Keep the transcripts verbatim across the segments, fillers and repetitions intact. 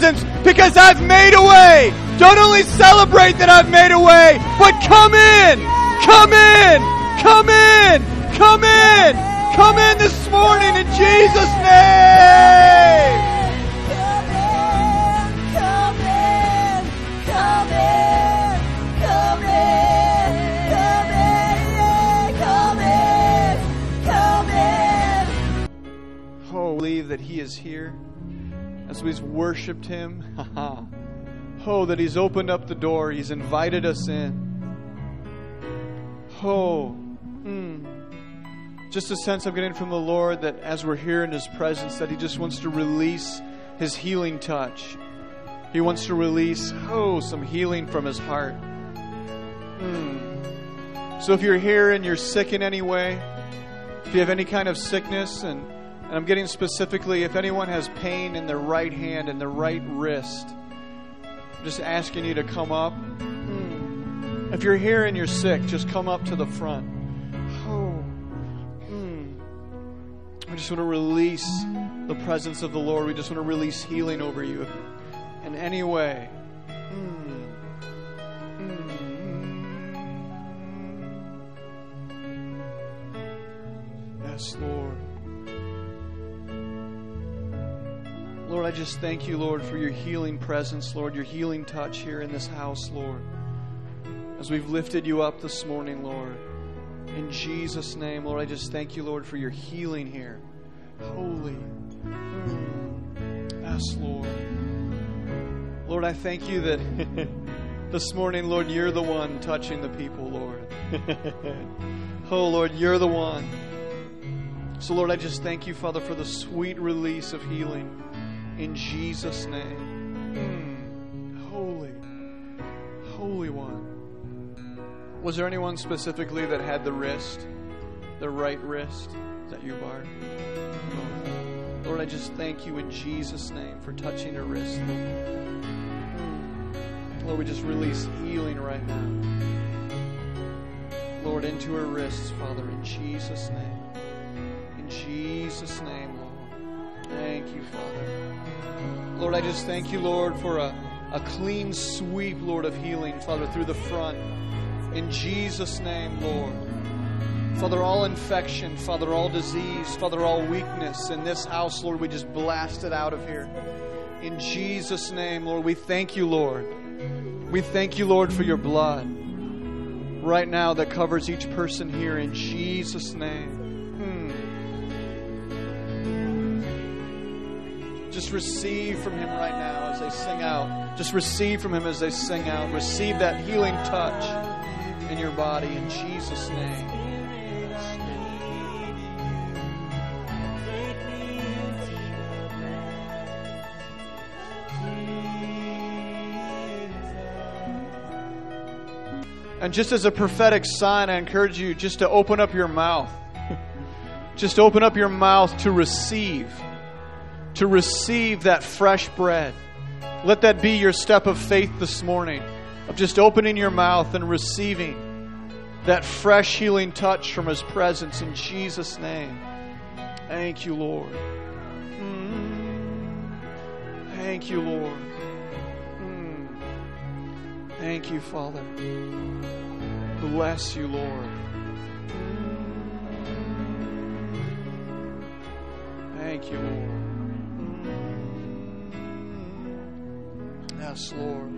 because I've made a way. Don't only celebrate that I've made a way, but come in, come in, come in, come in, come in this morning in Jesus' name. Come in, come in, come in, come in, come in, come in, come in. Oh, believe that He is here. As we've worshiped Him, oh, that He's opened up the door, He's invited us in. Oh, mm. Just a sense I'm getting from the Lord that as we're here in His presence, that He just wants to release His healing touch. He wants to release, oh, some healing from His heart. Mm. So if you're here and you're sick in any way, if you have any kind of sickness, and And I'm getting specifically, if anyone has pain in their right hand and their right wrist, I'm just asking you to come up. Mm. If you're here and you're sick, just come up to the front. Oh. Mm. I just want to release the presence of the Lord. We just want to release healing over you in any way. Mm. Mm. Yes, Lord. Lord, I just thank you, Lord, for your healing presence, Lord, your healing touch here in this house, Lord. As we've lifted you up this morning, Lord, in Jesus' name, Lord, I just thank you, Lord, for your healing here. Holy. Mm. Yes, Lord. Lord, I thank you that this morning, Lord, you're the one touching the people, Lord. Oh, Lord, you're the one. So, Lord, I just thank you, Father, for the sweet release of healing. In Jesus' name. Mm. Holy. Holy One. Was there anyone specifically that had the wrist? The right wrist? Is that you, Bart? Oh. Lord, I just thank you in Jesus' name for touching her wrist. Mm. Lord, we just release healing right now. Lord, into her wrists, Father, in Jesus' name. In Jesus' name, Lord. Thank you, Father. Lord, I just thank you, Lord, for a, a clean sweep, Lord, of healing, Father, through the front. In Jesus' name, Lord. Father, all infection, Father, all disease, Father, all weakness in this house, Lord, we just blast it out of here. In Jesus' name, Lord, we thank you, Lord. We thank you, Lord, for your blood right now that covers each person here in Jesus' name. Just receive from Him right now as they sing out. Just receive from Him as they sing out. Receive that healing touch in your body in Jesus' name. And just as a prophetic sign, I encourage you just to open up your mouth. Just open up your mouth to receive. To receive that fresh bread. Let that be your step of faith this morning. Of just opening your mouth and receiving that fresh healing touch from His presence in Jesus' name. Thank you, Lord. Mm. Thank you, Lord. Mm. Thank you, Father. Bless you, Lord. Thank you, Lord. Yes, Lord.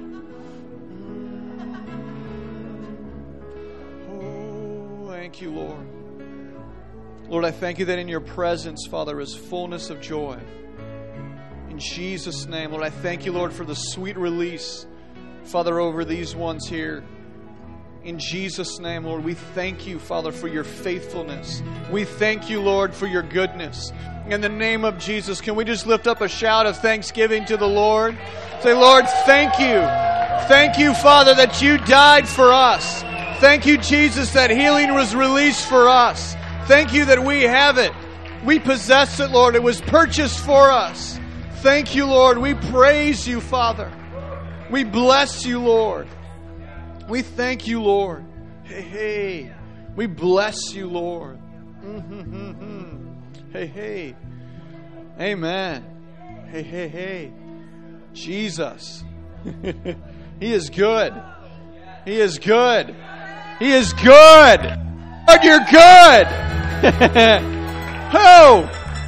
Oh, thank you, Lord. Lord, I thank you that in your presence, Father, is fullness of joy. In Jesus' name, Lord, I thank you, Lord, for the sweet release, Father, over these ones here. In Jesus' name, Lord, we thank you, Father, for your faithfulness. We thank you, Lord, for your goodness. In the name of Jesus, can we just lift up a shout of thanksgiving to the Lord? Say, Lord, thank you. Thank you, Father, that you died for us. Thank you, Jesus, that healing was released for us. Thank you that we have it. We possess it, Lord. It was purchased for us. Thank you, Lord. We praise you, Father. We bless you, Lord. We thank you, Lord. Hey, hey. We bless you, Lord. Mm-hmm. Hey, hey. Amen. Hey, hey, hey. Jesus. He is good. He is good. He is good. Lord, you're good. Oh!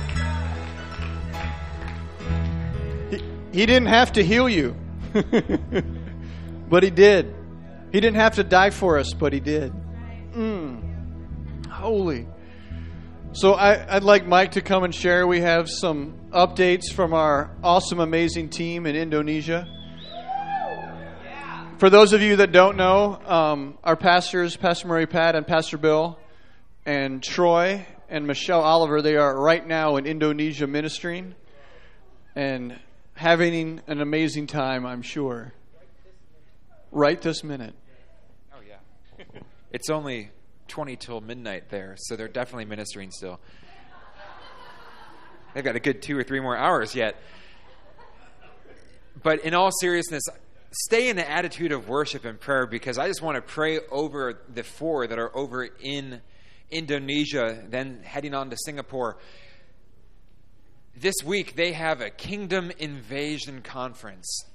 He, he didn't have to heal you. But he did. He didn't have to die for us, but he did. Mm. Holy. So I, I'd like Mike to come and share. We have some updates from our awesome, amazing team in Indonesia. For those of you that don't know, um, our pastors, Pastor Murray Pat and Pastor Bill and Troy and Michelle Oliver, they are right now in Indonesia ministering and having an amazing time, I'm sure. Right this minute. Oh, yeah. It's only twenty till midnight there, so they're definitely ministering still. They've got a good two or three more hours yet. But in all seriousness, stay in the attitude of worship and prayer, because I just want to pray over the four that are over in Indonesia, then heading on to Singapore. This week, they have a Kingdom Invasion Conference.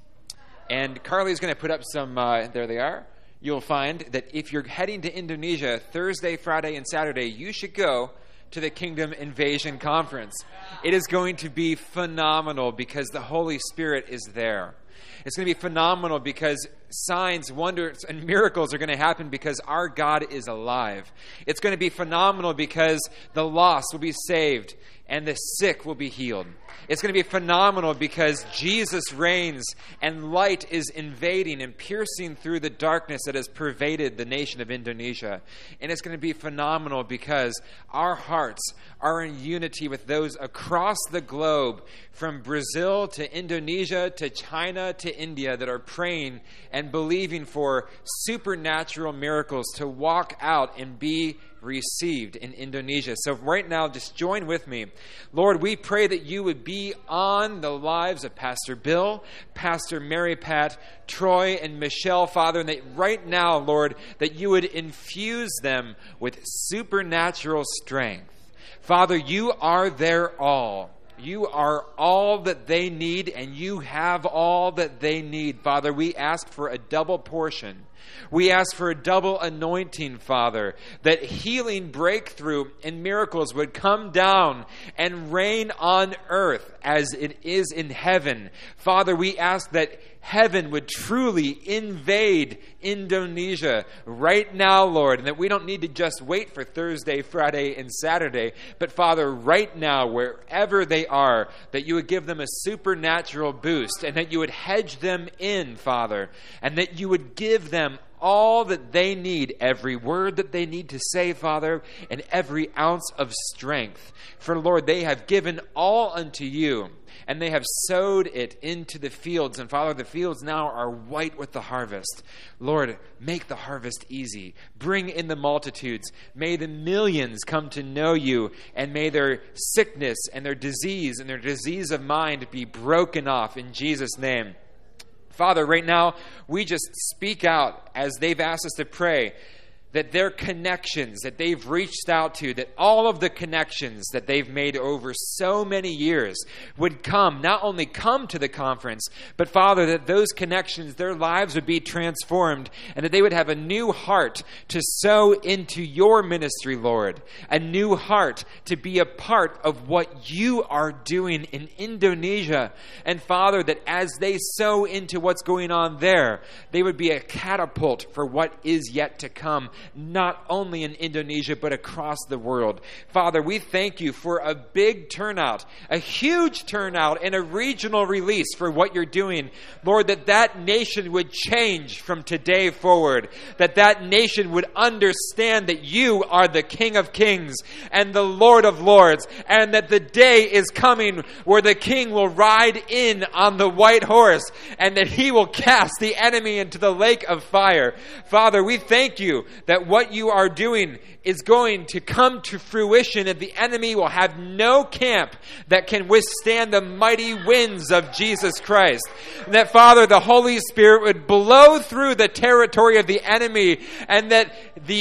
And Carly's going to put up some, uh, there they are. You'll find that if you're heading to Indonesia Thursday, Friday, and Saturday, you should go to the Kingdom Invasion Conference. It is going to be phenomenal because the Holy Spirit is there. It's going to be phenomenal because signs, wonders, and miracles are going to happen because our God is alive. It's going to be phenomenal because the lost will be saved and the sick will be healed. It's going to be phenomenal because Jesus reigns and light is invading and piercing through the darkness that has pervaded the nation of Indonesia. And it's going to be phenomenal because our hearts are in unity with those across the globe, from Brazil to Indonesia to China to India, that are praying and believing for supernatural miracles to walk out and be received in Indonesia. So right now, just join with me. Lord, we pray that you would be on the lives of Pastor Bill, Pastor Mary Pat, Troy, and Michelle, Father, and that right now, Lord, that you would infuse them with supernatural strength. Father, you are their all. You are all that they need, and you have all that they need. Father, we ask for a double portion. We ask for a double anointing, Father, that healing, breakthrough, and miracles would come down and reign on earth as it is in heaven. Father, we ask that heaven would truly invade Indonesia right now, Lord, and that we don't need to just wait for Thursday, Friday, and Saturday, but Father, right now, wherever they are, that you would give them a supernatural boost, and that you would hedge them in, Father, and that you would give them all that they need, every word that they need to say, Father, and every ounce of strength. For, Lord, they have given all unto you, and they have sowed it into the fields. And, Father, the fields now are white with the harvest. Lord, make the harvest easy. Bring in the multitudes. May the millions come to know you, and may their sickness and their disease and their disease of mind be broken off in Jesus' name. Father, right now, we just speak out as they've asked us to pray, that their connections that they've reached out to, that all of the connections that they've made over so many years would come, not only come to the conference, but Father, that those connections, their lives would be transformed, and that they would have a new heart to sow into your ministry, Lord, a new heart to be a part of what you are doing in Indonesia. And Father, that as they sow into what's going on there, they would be a catapult for what is yet to come, not only in Indonesia, but across the world. Father, we thank you for a big turnout, a huge turnout, and a regional release for what you're doing. Lord, that that nation would change from today forward, that that nation would understand that you are the King of Kings and the Lord of Lords, and that the day is coming where the King will ride in on the white horse, and that he will cast the enemy into the lake of fire. Father, we thank you that what you are doing is going to come to fruition, and the enemy will have no camp that can withstand the mighty winds of Jesus Christ. And that, Father, the Holy Spirit would blow through the territory of the enemy, and that the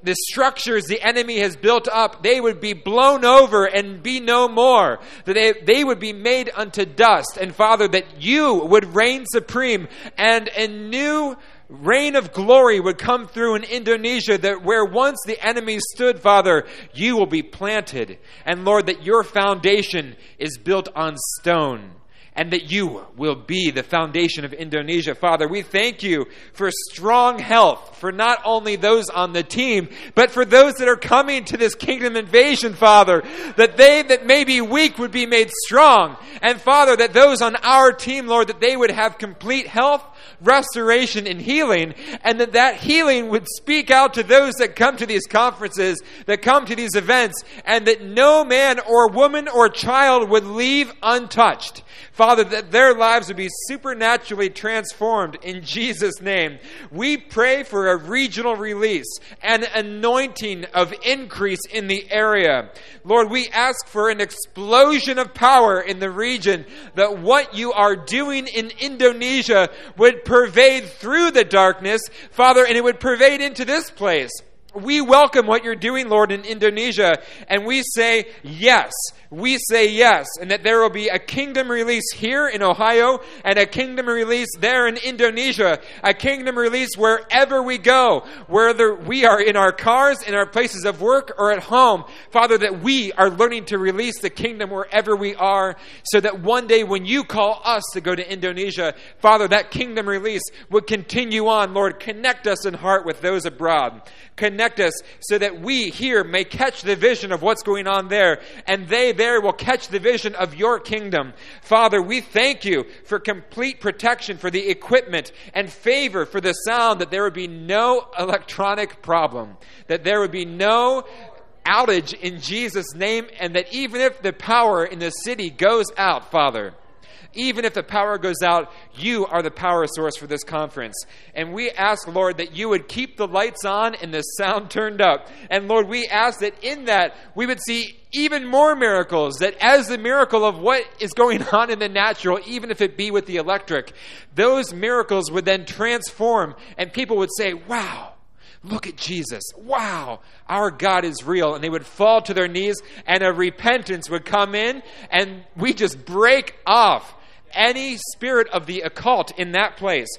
the structures the enemy has built up, they would be blown over and be no more. That they, they would be made unto dust. And Father, that you would reign supreme, and a new reign of glory would come through in Indonesia, that where once the enemy stood, Father, you will be planted. And Lord, that your foundation is built on stone, and that you will be the foundation of Indonesia. Father, we thank you for strong health for not only those on the team, but for those that are coming to this kingdom invasion, Father, that they that may be weak would be made strong. And Father, that those on our team, Lord, that they would have complete health, restoration, and healing, and that that healing would speak out to those that come to these conferences, that come to these events, and that no man or woman or child would leave untouched. Father, that their lives would be supernaturally transformed in Jesus' name. We pray for a regional release and anointing of increase in the area. Lord, we ask for an explosion of power in the region, that what you are doing in Indonesia would pervade through the darkness, Father, and it would pervade into this place. We welcome what you're doing, Lord, in Indonesia, and we say yes. We say yes, and that there will be a kingdom release here in Ohio and a kingdom release there in Indonesia, a kingdom release wherever we go, whether we are in our cars, in our places of work, or at home. Father, that we are learning to release the kingdom wherever we are, so that one day when you call us to go to Indonesia, Father, that kingdom release would continue on. Lord, connect us in heart with those abroad. Connect us so that we here may catch the vision of what's going on there, and they there will catch the vision of your kingdom. Father, we thank you for complete protection for the equipment and favor for the sound, that there would be no electronic problem, that there would be no outage in Jesus' name, and that even if the power in the city goes out, Father, even if the power goes out, you are the power source for this conference. And we ask, Lord, that you would keep the lights on and the sound turned up. And Lord, we ask that in that we would see even more miracles, that as the miracle of what is going on in the natural, even if it be with the electric, those miracles would then transform, and people would say, wow, look at Jesus. Wow, our God is real. And they would fall to their knees, and a repentance would come in, and we just break off any spirit of the occult in that place.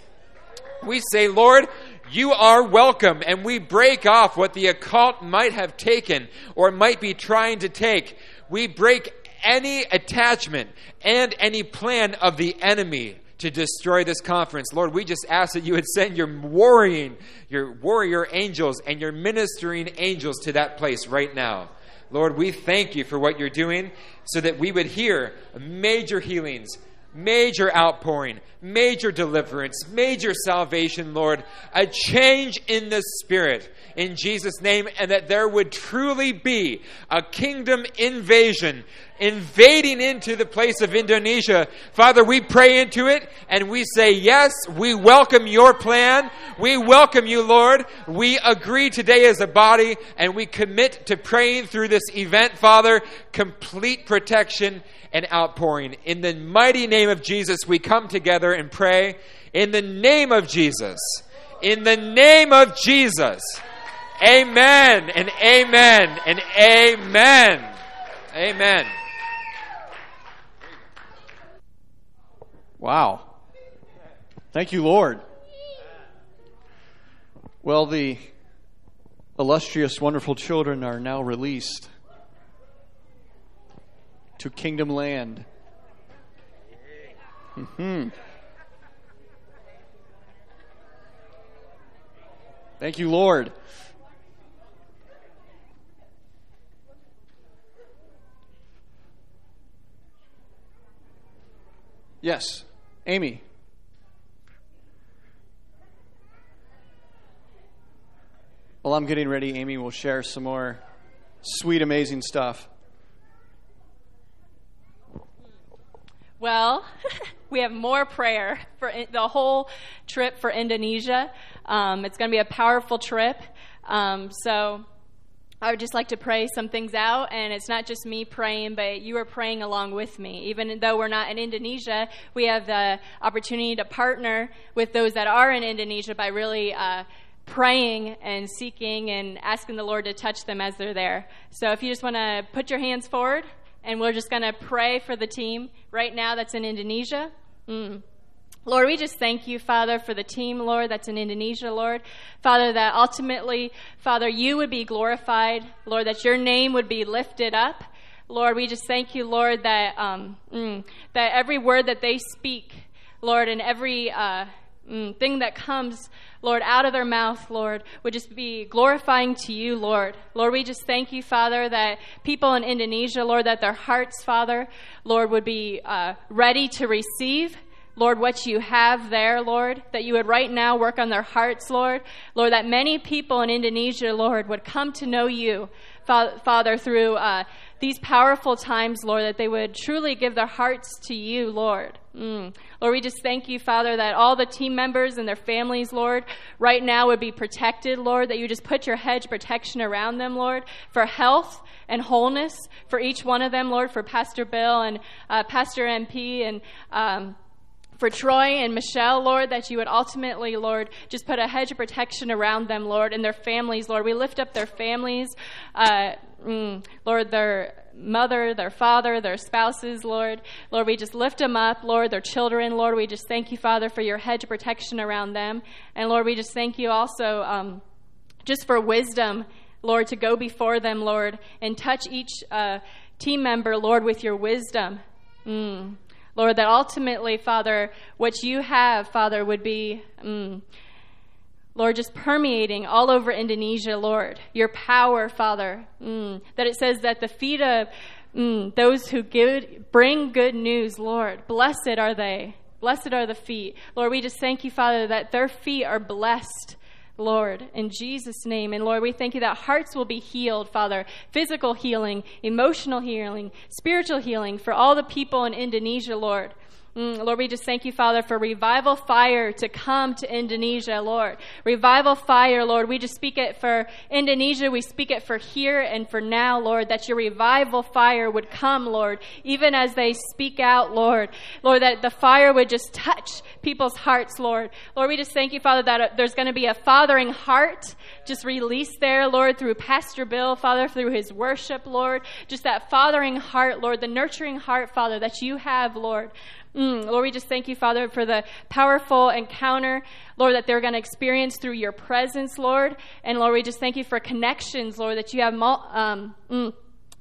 We say, Lord, you are welcome, and we break off what the occult might have taken or might be trying to take. We break any attachment and any plan of the enemy to destroy this conference. Lord, we just ask that you would send your warring, your warrior angels and your ministering angels to that place right now. Lord, we thank you for what you're doing, so that we would hear major healings, major outpouring, major deliverance, major salvation, Lord, a change in the Spirit in Jesus' name, and that there would truly be a kingdom invasion invading into the place of Indonesia. Father, we pray into it, and we say, yes, we welcome your plan. We welcome you, Lord. We agree today as a body, and we commit to praying through this event, Father, complete protection and outpouring. In the mighty name of Jesus, we come together and pray. In the name of Jesus. In the name of Jesus. Amen and amen and amen. Amen. Wow. Thank you, Lord. Well, the illustrious, wonderful children are now released to Kingdom Land. Mm-hmm. Thank you, Lord. Yes, Amy. While I'm getting ready, Amy will share some more sweet, amazing stuff. Well, we have more prayer for the whole trip for Indonesia. Um, it's going to be a powerful trip. Um, so I would just like to pray some things out, and it's not just me praying, but you are praying along with me. Even though we're not in Indonesia, we have the opportunity to partner with those that are in Indonesia by really uh, praying and seeking and asking the Lord to touch them as they're there. So if you just want to put your hands forward, and we're just going to pray for the team right now that's in Indonesia. Mm. Lord, we just thank you, Father, for the team, Lord, that's in Indonesia, Lord. Father, that ultimately, Father, you would be glorified. Lord, that your name would be lifted up. Lord, we just thank you, Lord, that um, mm, that every word that they speak, Lord, and every uh, mm, thing that comes, Lord, out of their mouth, Lord, would just be glorifying to you, Lord. Lord, we just thank you, Father, that people in Indonesia, Lord, that their hearts, Father, Lord, would be uh, ready to receive, Lord, what you have there, Lord, that you would right now work on their hearts, Lord. Lord, that many people in Indonesia, Lord, would come to know you, Father, through uh, these powerful times, Lord, that they would truly give their hearts to you, Lord. Mm. Lord, we just thank you, Father, that all the team members and their families, Lord, right now would be protected, Lord, that you just put your hedge protection around them, Lord, for health and wholeness for each one of them, Lord, for Pastor Bill and uh, Pastor M P and um for Troy and Michelle, Lord, that you would ultimately, Lord, just put a hedge of protection around them, Lord, and their families, Lord. We lift up their families, uh, mm, Lord, their mother, their father, their spouses, Lord. Lord, we just lift them up, Lord, their children, Lord. We just thank you, Father, for your hedge of protection around them. And, Lord, we just thank you also um, just for wisdom, Lord, to go before them, Lord, and touch each uh, team member, Lord, with your wisdom. Mm. Lord, that ultimately, Father, what you have, Father, would be, mm, Lord, just permeating all over Indonesia, Lord. Your power, Father, mm, that it says that the feet of mm, those who give, bring good news, Lord, blessed are they. Blessed are the feet. Lord, we just thank you, Father, that their feet are blessed, Lord, in Jesus' name. And Lord, we thank you that hearts will be healed, Father. Physical healing, emotional healing, spiritual healing for all the people in Indonesia, Lord. Mm, Lord, we just thank you, Father, for revival fire to come to Indonesia, Lord. Revival fire, Lord. We just speak it for Indonesia. We speak it for here and for now, Lord, that your revival fire would come, Lord, even as they speak out, Lord. Lord, that the fire would just touch people's hearts, Lord. Lord, we just thank you, Father, that there's going to be a fathering heart just released there, Lord, through Pastor Bill, Father, through his worship, Lord. Just that fathering heart, Lord, the nurturing heart, Father, that you have, Lord. Mm, Lord, we just thank you, Father, for the powerful encounter, Lord, that they're going to experience through your presence, Lord. And Lord, we just thank you for connections, Lord, that you have mul- um, mm,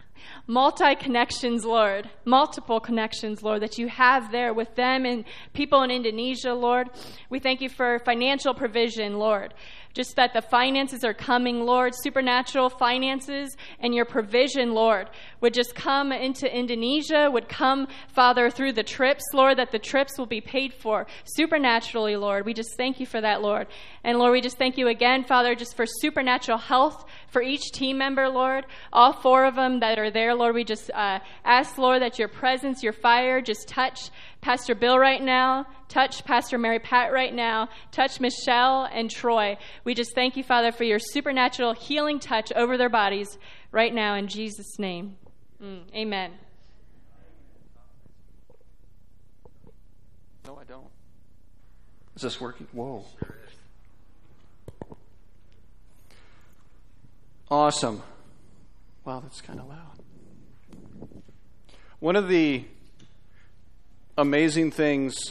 multi-connections, Lord, multiple connections, Lord, that you have there with them and people in Indonesia, Lord. We thank you for financial provision, Lord. Just that the finances are coming, Lord, supernatural finances and your provision, Lord, would just come into Indonesia, would come, Father, through the trips, Lord, that the trips will be paid for supernaturally, Lord. We just thank you for that, Lord. And Lord, we just thank you again, Father, just for supernatural health for each team member, Lord, all four of them that are there, Lord. We just uh, ask, Lord, that your presence, your fire, just touch Pastor Bill right now, touch Pastor Mary Pat right now, touch Michelle and Troy. We just thank you, Father, for your supernatural healing touch over their bodies right now in Jesus' name. Mm, amen. No, I don't. Is this working? Whoa. Awesome. Wow, that's kind of loud. One of the amazing things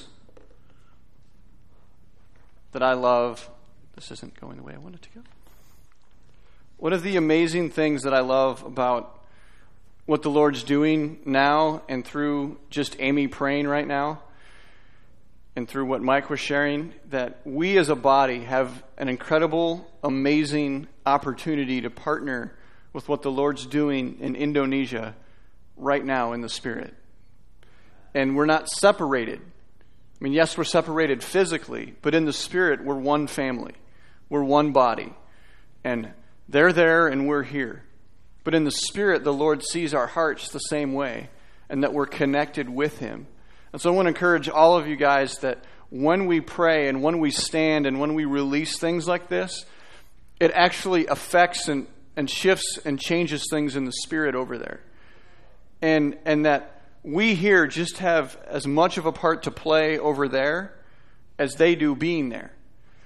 that I love, this isn't going the way I want it to go. One of the amazing things that I love about what the Lord's doing now and through just Amy praying right now and through what Mike was sharing, that we as a body have an incredible, amazing opportunity to partner with what the Lord's doing in Indonesia right now in the Spirit. And we're not separated. I mean, yes, we're separated physically, but in the Spirit, we're one family. We're one body. And they're there and we're here. But in the Spirit, the Lord sees our hearts the same way and that we're connected with Him. And so I want to encourage all of you guys that when we pray and when we stand and when we release things like this, it actually affects and, and shifts and changes things in the Spirit over there. And and that we here just have as much of a part to play over there as they do being there.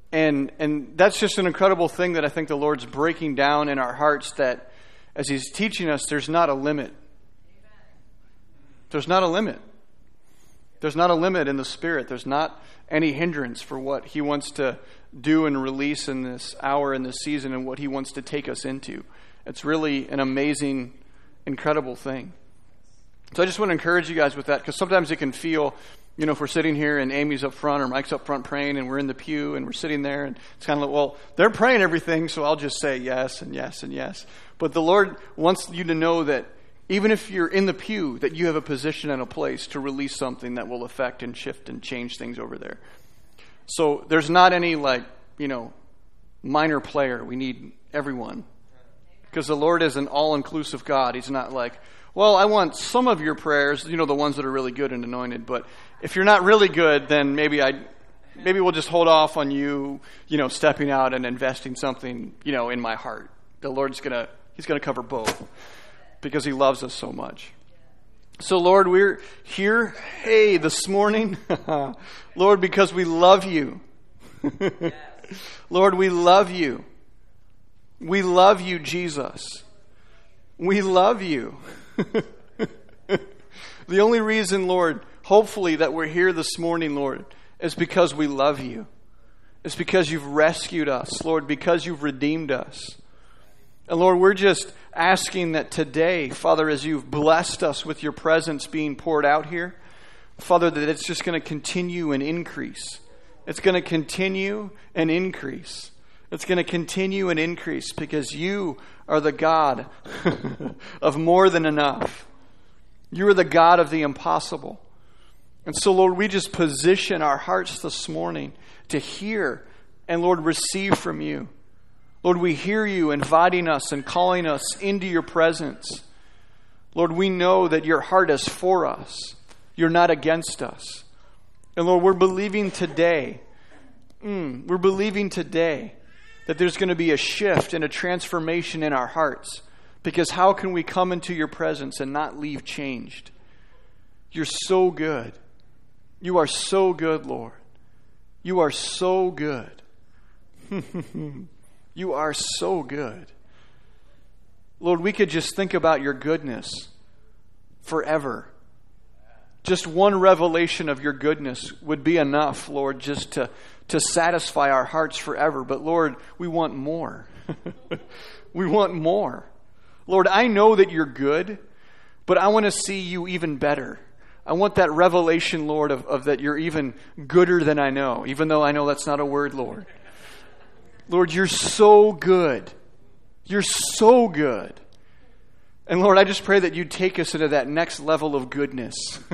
And and that's just an incredible thing that I think the Lord's breaking down in our hearts, that as He's teaching us, there's not a limit. There's not a limit. There's not a limit in the Spirit. There's not any hindrance for what He wants to do and release in this hour, in this season, and what He wants to take us into. It's really an amazing, incredible thing. So I just want to encourage you guys with that, because sometimes it can feel, you know, if we're sitting here and Amy's up front or Mike's up front praying and we're in the pew and we're sitting there and it's kind of like, well, they're praying everything, so I'll just say yes and yes and yes. But the Lord wants you to know that even if you're in the pew, that you have a position and a place to release something that will affect and shift and change things over there. So there's not any, like, you know, minor player. We need everyone. Because the Lord is an all-inclusive God. He's not like, well, I want some of your prayers, you know, the ones that are really good and anointed. But if you're not really good, then maybe I, maybe we'll just hold off on you, you know, stepping out and investing something, you know, in my heart. The Lord's going to, He's going to cover both, because He loves us so much. So, Lord, we're here, hey, this morning, Lord, because we love You. Lord, we love You. We love You, Jesus. We love You. The only reason, Lord, hopefully that we're here this morning, Lord, is because we love You. It's because You've rescued us, Lord, because You've redeemed us. And Lord, we're just asking that today, Father, as You've blessed us with Your presence being poured out here, Father, that it's just going to continue and increase. It's going to continue and increase. It's going to continue and increase, because You are the God of more than enough. You are the God of the impossible. And so, Lord, we just position our hearts this morning to hear and, Lord, receive from You. Lord, we hear You inviting us and calling us into Your presence. Lord, we know that Your heart is for us. You're not against us. And Lord, we're believing today, mm, we're believing today that there's going to be a shift and a transformation in our hearts. Because how can we come into Your presence and not leave changed? You're so good. You are so good, Lord. You are so good. You are so good. Lord, we could just think about Your goodness forever. Just one revelation of Your goodness would be enough, Lord, just to, to satisfy our hearts forever. But Lord, we want more. We want more. Lord, I know that You're good, but I want to see You even better. I want that revelation, Lord, of, of that You're even gooder than I know, even though I know that's not a word, Lord. Lord, You're so good. You're so good. And Lord, I just pray that You take us into that next level of goodness.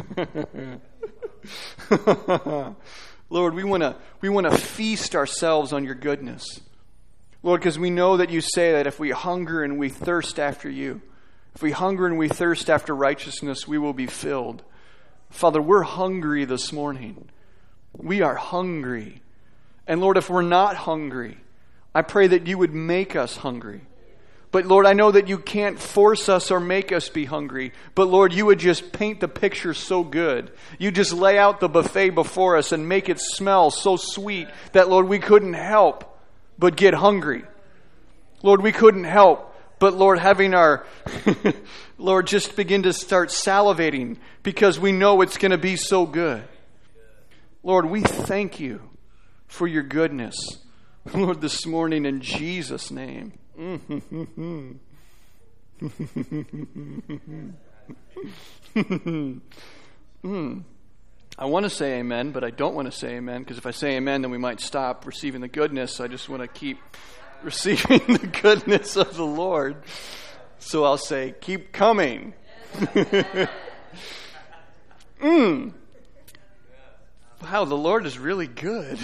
Lord, we want to we want to feast ourselves on Your goodness. Lord, because we know that You say that if we hunger and we thirst after You, if we hunger and we thirst after righteousness, we will be filled. Father, we're hungry this morning. We are hungry. And Lord, if we're not hungry, I pray that You would make us hungry. But Lord, I know that You can't force us or make us be hungry. But Lord, You would just paint the picture so good. You just lay out the buffet before us and make it smell so sweet that, Lord, we couldn't help but get hungry. Lord, we couldn't help but, Lord, having our, Lord, just begin to start salivating because we know it's going to be so good. Lord, we thank You for Your goodness. Lord, this morning in Jesus' name. mm. I want to say amen, but I don't want to say amen, because if I say amen, then we might stop receiving the goodness. I just want to keep receiving the goodness of the Lord. So I'll say, keep coming. mm. Wow, the Lord is really good.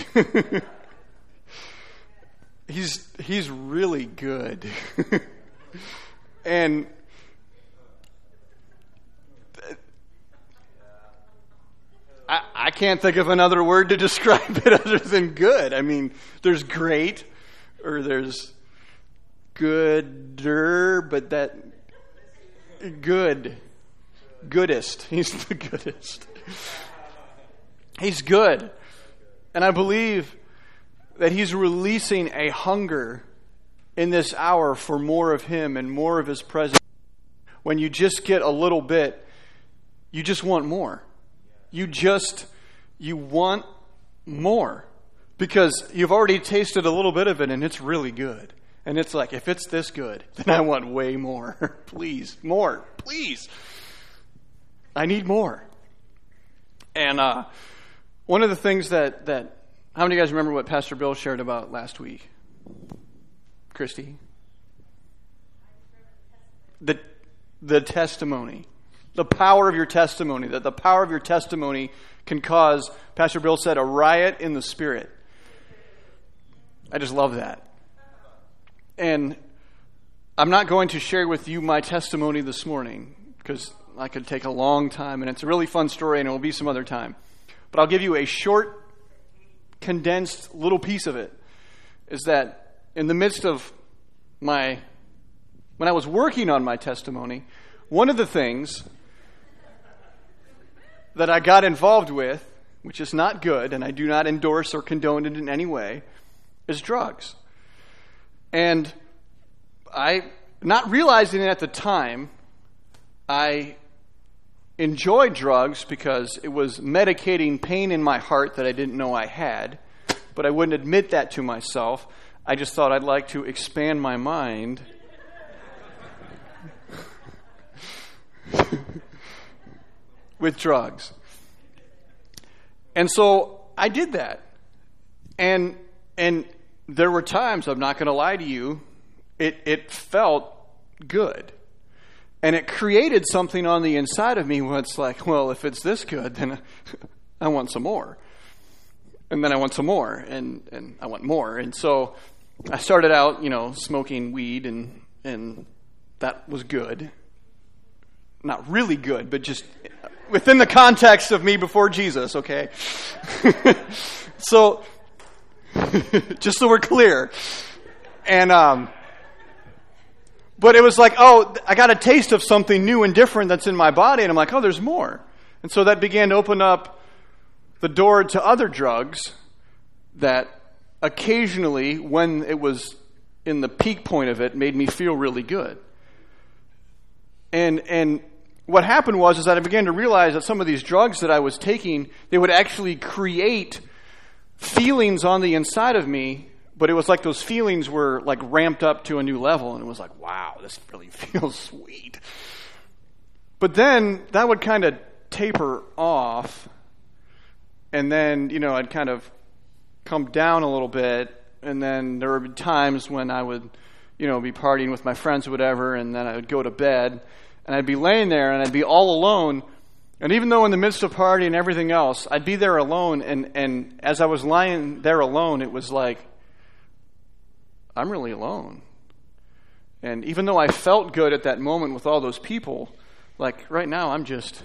He's he's really good. And I, I can't think of another word to describe it other than good. I mean, there's great, or there's gooder, but that good, goodest. He's the goodest. He's good. And I believe that he's releasing a hunger in this hour for more of him and more of his presence. When you just get a little bit, you just want more. You just, you want more. Because you've already tasted a little bit of it and it's really good. And it's like, if it's this good, then I want way more. Please, more, please. I need more. And uh, one of the things that, that, how many of you guys remember what Pastor Bill shared about last week? Christy? The, the testimony. The power of your testimony. That the power of your testimony can cause, Pastor Bill said, a riot in the spirit. I just love that. And I'm not going to share with you my testimony this morning because I could take a long time, and it's a really fun story, and it will be some other time. But I'll give you a short, condensed little piece of it. Is that in the midst of my, when I was working on my testimony, one of the things that I got involved with, which is not good, and I do not endorse or condone it in any way, is drugs. And I, not realizing it at the time, I enjoyed drugs because it was medicating pain in my heart that I didn't know I had, but I wouldn't admit that to myself. I just thought I'd like to expand my mind with drugs. And so I did that. And and there were times, I'm not going to lie to you, it, it felt good. And it created something on the inside of me where it's like, well, if it's this good, then I want some more. And then I want some more, and, and I want more. And so I started out, you know, smoking weed, and and that was good. Not really good, but just within the context of me before Jesus, okay? So, just so we're clear. And, um, but it was like, oh, I got a taste of something new and different that's in my body, and I'm like, oh, there's more. And so that began to open up the door to other drugs that occasionally, when it was in the peak point of it, made me feel really good. And and what happened was is that I began to realize that some of these drugs that I was taking, they would actually create feelings on the inside of me, but it was like those feelings were like ramped up to a new level, and it was like, wow, this really feels sweet. But then that would kind of taper off, and then, you know, I'd kind of come down a little bit, and then there would be times when I would, you know, be partying with my friends or whatever, and then I would go to bed, and I'd be laying there, and I'd be all alone. And even though in the midst of party and everything else, I'd be there alone, and, and as I was lying there alone, it was like, I'm really alone. And even though I felt good at that moment with all those people, like right now I'm just,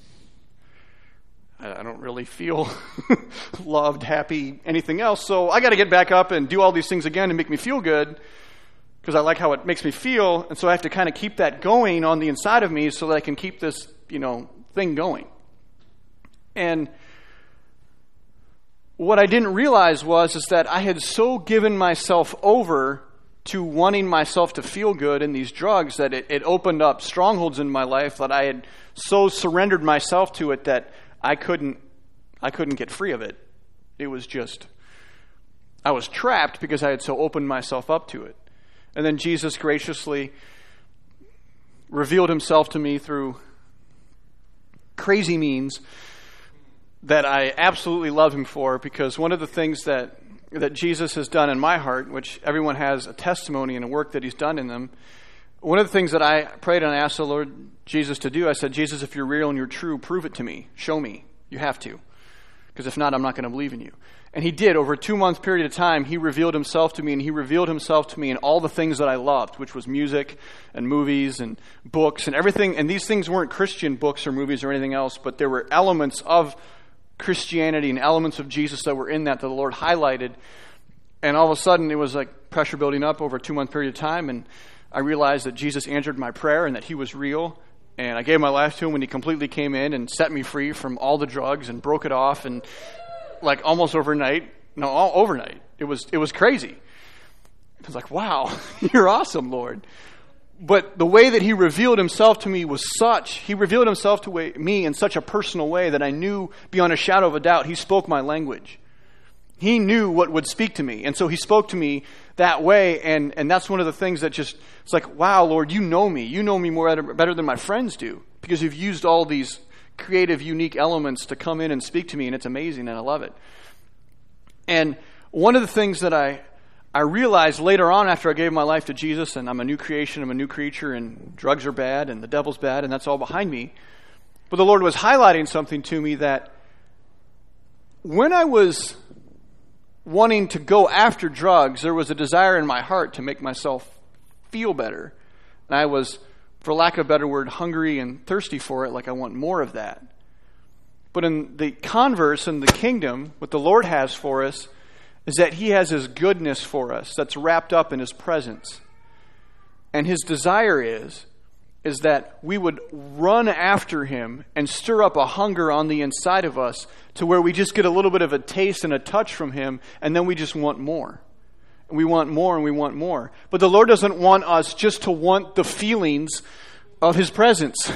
I don't really feel loved, happy, anything else. So I got to get back up and do all these things again to make me feel good, because I like how it makes me feel. And so I have to kind of keep that going on the inside of me so that I can keep this, you know, thing going. And what I didn't realize was is that I had so given myself over to wanting myself to feel good in these drugs that it, it opened up strongholds in my life, that I had so surrendered myself to it that I couldn't I couldn't get free of it. It was just, I was trapped because I had so opened myself up to it. And then Jesus graciously revealed himself to me through crazy means that I absolutely love him for, because one of the things that that Jesus has done in my heart, which everyone has a testimony and a work that he's done in them, one of the things that I prayed and I asked the Lord Jesus to do, I said, Jesus, if you're real and you're true, prove it to me. Show me. You have to. Because if not, I'm not going to believe in you. And he did. Over a two-month period of time, he revealed himself to me, and he revealed himself to me in all the things that I loved, which was music and movies and books and everything. And these things weren't Christian books or movies or anything else, but there were elements of Christianity and elements of Jesus that were in that that the Lord highlighted. And all of a sudden, it was like pressure building up over a two-month period of time, and I realized that Jesus answered my prayer and that he was real. And I gave my life to him when he completely came in and set me free from all the drugs and broke it off, and like almost overnight, No, all overnight. It was it was crazy. I was like, wow, you're awesome, Lord. But the way that he revealed himself to me was such, he revealed himself to me in such a personal way that I knew beyond a shadow of a doubt he spoke my language. He knew what would speak to me. And so he spoke to me that way. And, and that's one of the things that just, it's like, wow, Lord, you know me. You know me more better than my friends do. Because you've used all these creative, unique elements to come in and speak to me. And it's amazing and I love it. And one of the things that I, I realized later on after I gave my life to Jesus, and I'm a new creation, I'm a new creature, and drugs are bad, and the devil's bad, and that's all behind me. But the Lord was highlighting something to me that when I was wanting to go after drugs, there was a desire in my heart to make myself feel better. And I was, for lack of a better word, hungry and thirsty for it, like I want more of that. But in the converse, in the kingdom, what the Lord has for us is that he has his goodness for us that's wrapped up in his presence. And his desire is, is that we would run after him and stir up a hunger on the inside of us to where we just get a little bit of a taste and a touch from him, and then we just want more. And we want more and we want more. But the Lord doesn't want us just to want the feelings of his presence.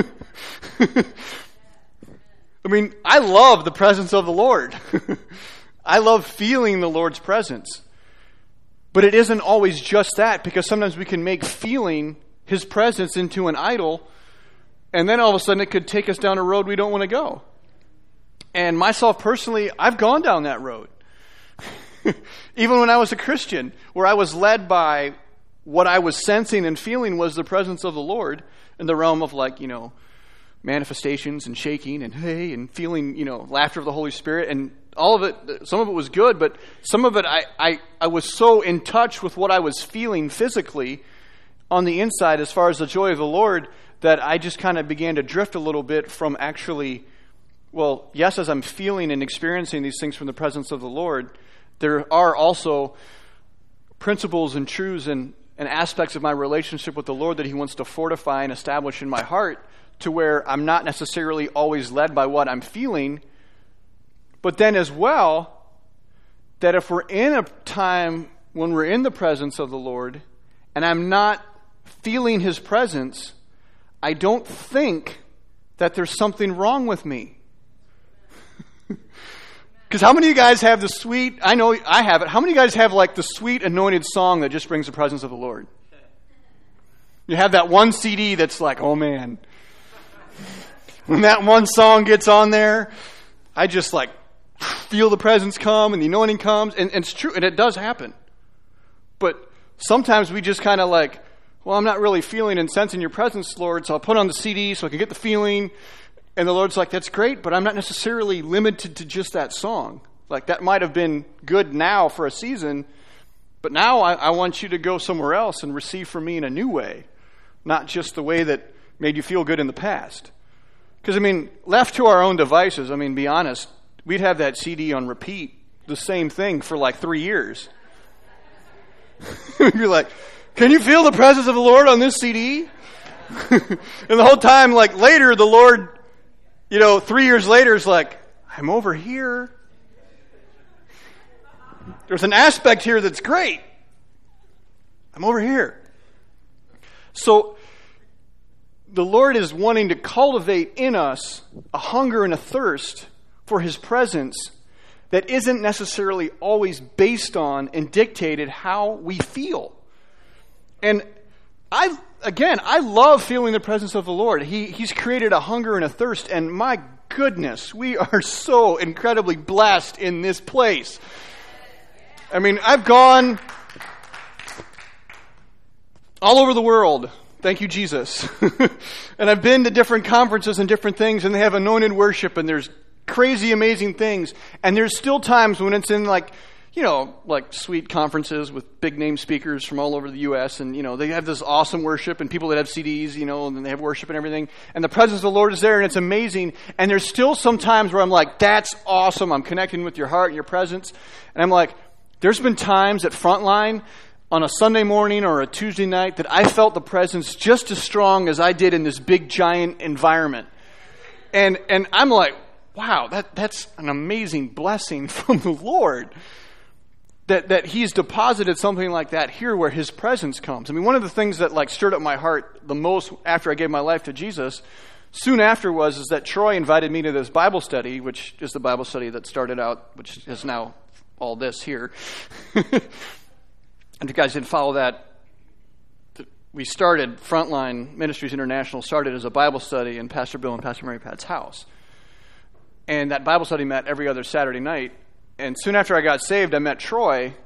I mean, I love the presence of the Lord. I love feeling the Lord's presence. But it isn't always just that, because sometimes we can make feeling his presence into an idol, and then all of a sudden it could take us down a road we don't want to go. And myself personally, I've gone down that road. Even when I was a Christian, where I was led by what I was sensing and feeling was the presence of the Lord in the realm of, like, you know, manifestations and shaking and hey and feeling, you know, laughter of the Holy Spirit, and all of it, some of it was good, but some of it I, I, I was so in touch with what I was feeling physically on the inside as far as the joy of the Lord that I just kind of began to drift a little bit from actually, well, yes, as I'm feeling and experiencing these things from the presence of the Lord, there are also principles and truths and, and aspects of my relationship with the Lord that he wants to fortify and establish in my heart, to where I'm not necessarily always led by what I'm feeling, but then as well, that if we're in a time when we're in the presence of the Lord, and I'm not feeling his presence, I don't think that there's something wrong with me. Because how many of you guys have the sweet, I know I have it, how many of you guys have like the sweet anointed song that just brings the presence of the Lord? You have that one C D that's like, oh man, when that one song gets on there, I just like feel the presence come and the anointing comes. And, and it's true, and it does happen. But sometimes we just kind of like, well, I'm not really feeling and sensing your presence, Lord, so I'll put on the C D so I can get the feeling. And the Lord's like, that's great, but I'm not necessarily limited to just that song. Like, that might have been good now for a season, but now I, I want you to go somewhere else and receive from me in a new way, not just the way that made you feel good in the past. Because, I mean, left to our own devices, I mean, be honest, we'd have that C D on repeat, the same thing for like three years. We'd be like, can you feel the presence of the Lord on this C D? And the whole time, like later, the Lord, you know, three years later is like, I'm over here. There's an aspect here that's great. I'm over here. So, the Lord is wanting to cultivate in us a hunger and a thirst for his presence that isn't necessarily always based on and dictated how we feel. And I, again, I love feeling the presence of the Lord. He, he's created a hunger and a thirst, and my goodness, we are so incredibly blessed in this place. I mean, I've gone all over the world. Thank you, Jesus. And I've been to different conferences and different things, and they have anointed worship, and there's crazy, amazing things. And there's still times when it's in like, you know, like sweet conferences with big name speakers from all over the U S, and, you know, they have this awesome worship and people that have C Ds, you know, and then they have worship and everything. And the presence of the Lord is there, and it's amazing. And there's still some times where I'm like, that's awesome. I'm connecting with your heart and your presence. And I'm like, there's been times at Frontline on a Sunday morning or a Tuesday night that I felt the presence just as strong as I did in this big giant environment. And and I'm like, wow, that, that's an amazing blessing from the Lord. That that he's deposited something like that here where his presence comes. I mean, one of the things that like stirred up my heart the most after I gave my life to Jesus, soon after was is that Troy invited me to this Bible study, which is the Bible study that started out, which is now all this here. And if you guys didn't follow that, we started, Frontline Ministries International started as a Bible study in Pastor Bill and Pastor Mary Pat's house. And that Bible study met every other Saturday night. And soon after I got saved, I met Troy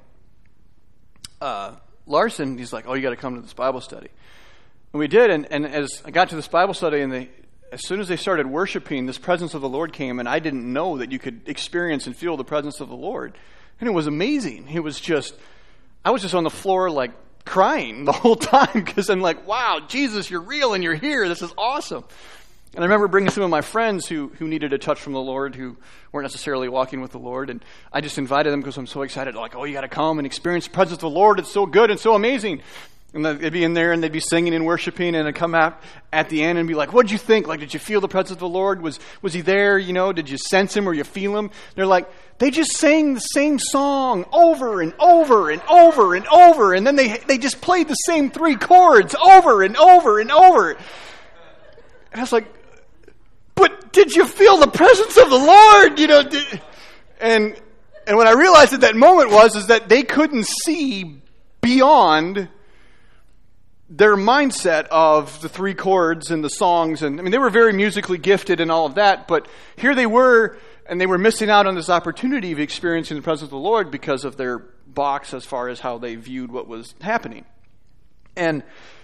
uh, Larson. He's like, oh, you got to come to this Bible study. And we did. And, and as I got to this Bible study, and they, as soon as they started worshiping, this presence of the Lord came. And I didn't know that you could experience and feel the presence of the Lord. And it was amazing. It was just, I was just on the floor like crying the whole time because I'm like, wow, Jesus, you're real and you're here. This is awesome. And I remember bringing some of my friends who, who needed a touch from the Lord, who weren't necessarily walking with the Lord. And I just invited them because I'm so excited. Like, oh, you got to come and experience the presence of the Lord. It's so good and so amazing. And they'd be in there and they'd be singing and worshiping. And I'd come out at the end and be like, what did you think? Like, did you feel the presence of the Lord? Was was he there? You know, did you sense him or you feel him? They're like, they just sang the same song over and over and over and over. And then they they just played the same three chords over and over and over. And I was like, but did you feel the presence of the Lord? You know, did, and and what I realized at that moment was is that they couldn't see beyond their mindset of the three chords and the songs. And I mean, they were very musically gifted and all of that, but here they were, and they were missing out on this opportunity of experiencing the presence of the Lord because of their box as far as how they viewed what was happening. And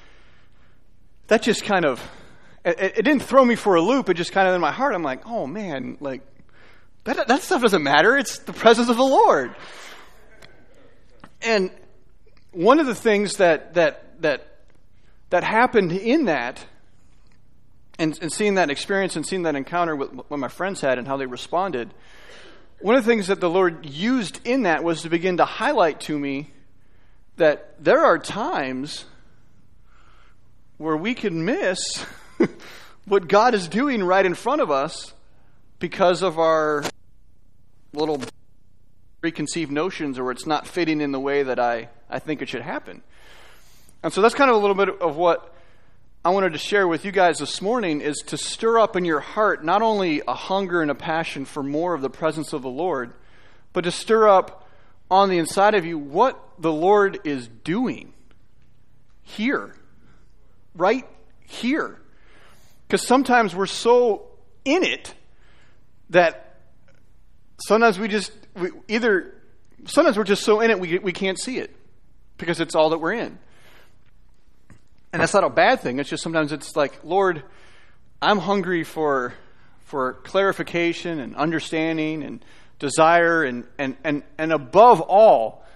that just kind of, it, it didn't throw me for a loop. It just kind of in my heart, I'm like, oh man, like that, that stuff doesn't matter. It's the presence of the Lord. And one of the things that, that, that, that happened in that, and, and seeing that experience and seeing that encounter with what my friends had and how they responded, one of the things that the Lord used in that was to begin to highlight to me that there are times where we can miss what God is doing right in front of us because of our little preconceived notions, or it's not fitting in the way that I, I think it should happen. And so that's kind of a little bit of what I wanted to share with you guys this morning, is to stir up in your heart not only a hunger and a passion for more of the presence of the Lord, but to stir up on the inside of you what the Lord is doing here, right here. Because sometimes we're so in it that sometimes we just, we either, sometimes we're just so in it we we can't see it because it's all that we're in. And that's not a bad thing. It's just sometimes it's like, Lord, I'm hungry for for clarification and understanding and desire, and, and, and, and above all,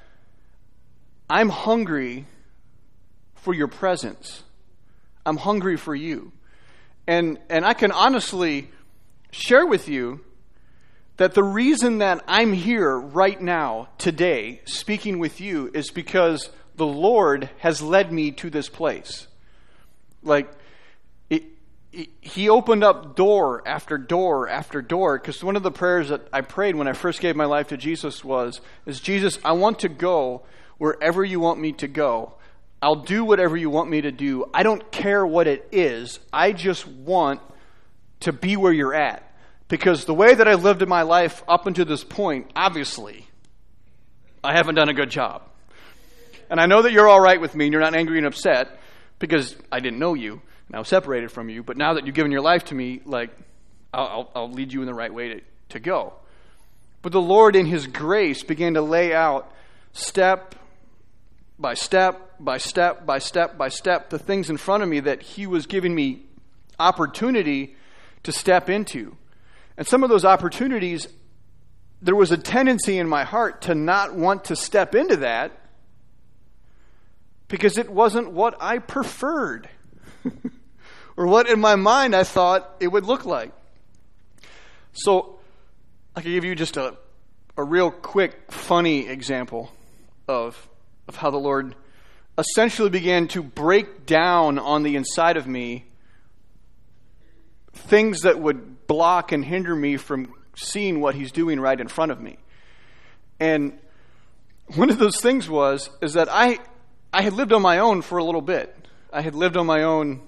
I'm hungry for your presence. I'm hungry for you. And and I can honestly share with you that the reason that I'm here right now, today, speaking with you, is because the Lord has led me to this place. Like, it, it, He opened up door after door after door. Because one of the prayers that I prayed when I first gave my life to Jesus was, is Jesus, I want to go wherever you want me to go. I'll do whatever you want me to do. I don't care what it is. I just want to be where you're at. Because the way that I lived in my life up until this point, obviously, I haven't done a good job. And I know that you're all right with me and you're not angry and upset because I didn't know you and I was separated from you. But now that you've given your life to me, like, I'll, I'll, I'll lead you in the right way to, to go. But the Lord in His grace began to lay out step by step by step by step by step the things in front of me that He was giving me opportunity to step into. And some of those opportunities, there was a tendency in my heart to not want to step into that because it wasn't what I preferred or what in my mind I thought it would look like. So I can give you just a, a real quick, funny example of, of how the Lord essentially began to break down on the inside of me things that would block and hinder me from seeing what he's doing right in front of me. And one of those things was, is that I, I had lived on my own for a little bit. I had lived on my own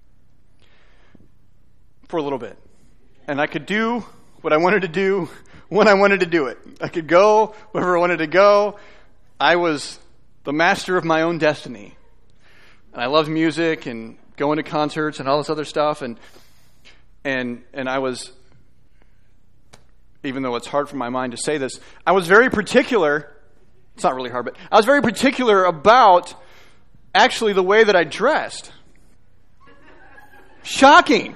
for a little bit. And I could do what I wanted to do when I wanted to do it. I could go wherever I wanted to go. I was the master of my own destiny. And I loved music and going to concerts and all this other stuff. And and and I was, even though it's hard for my mind to say this, I was very particular. It's not really hard, but I was very particular about actually the way that I dressed. Shocking.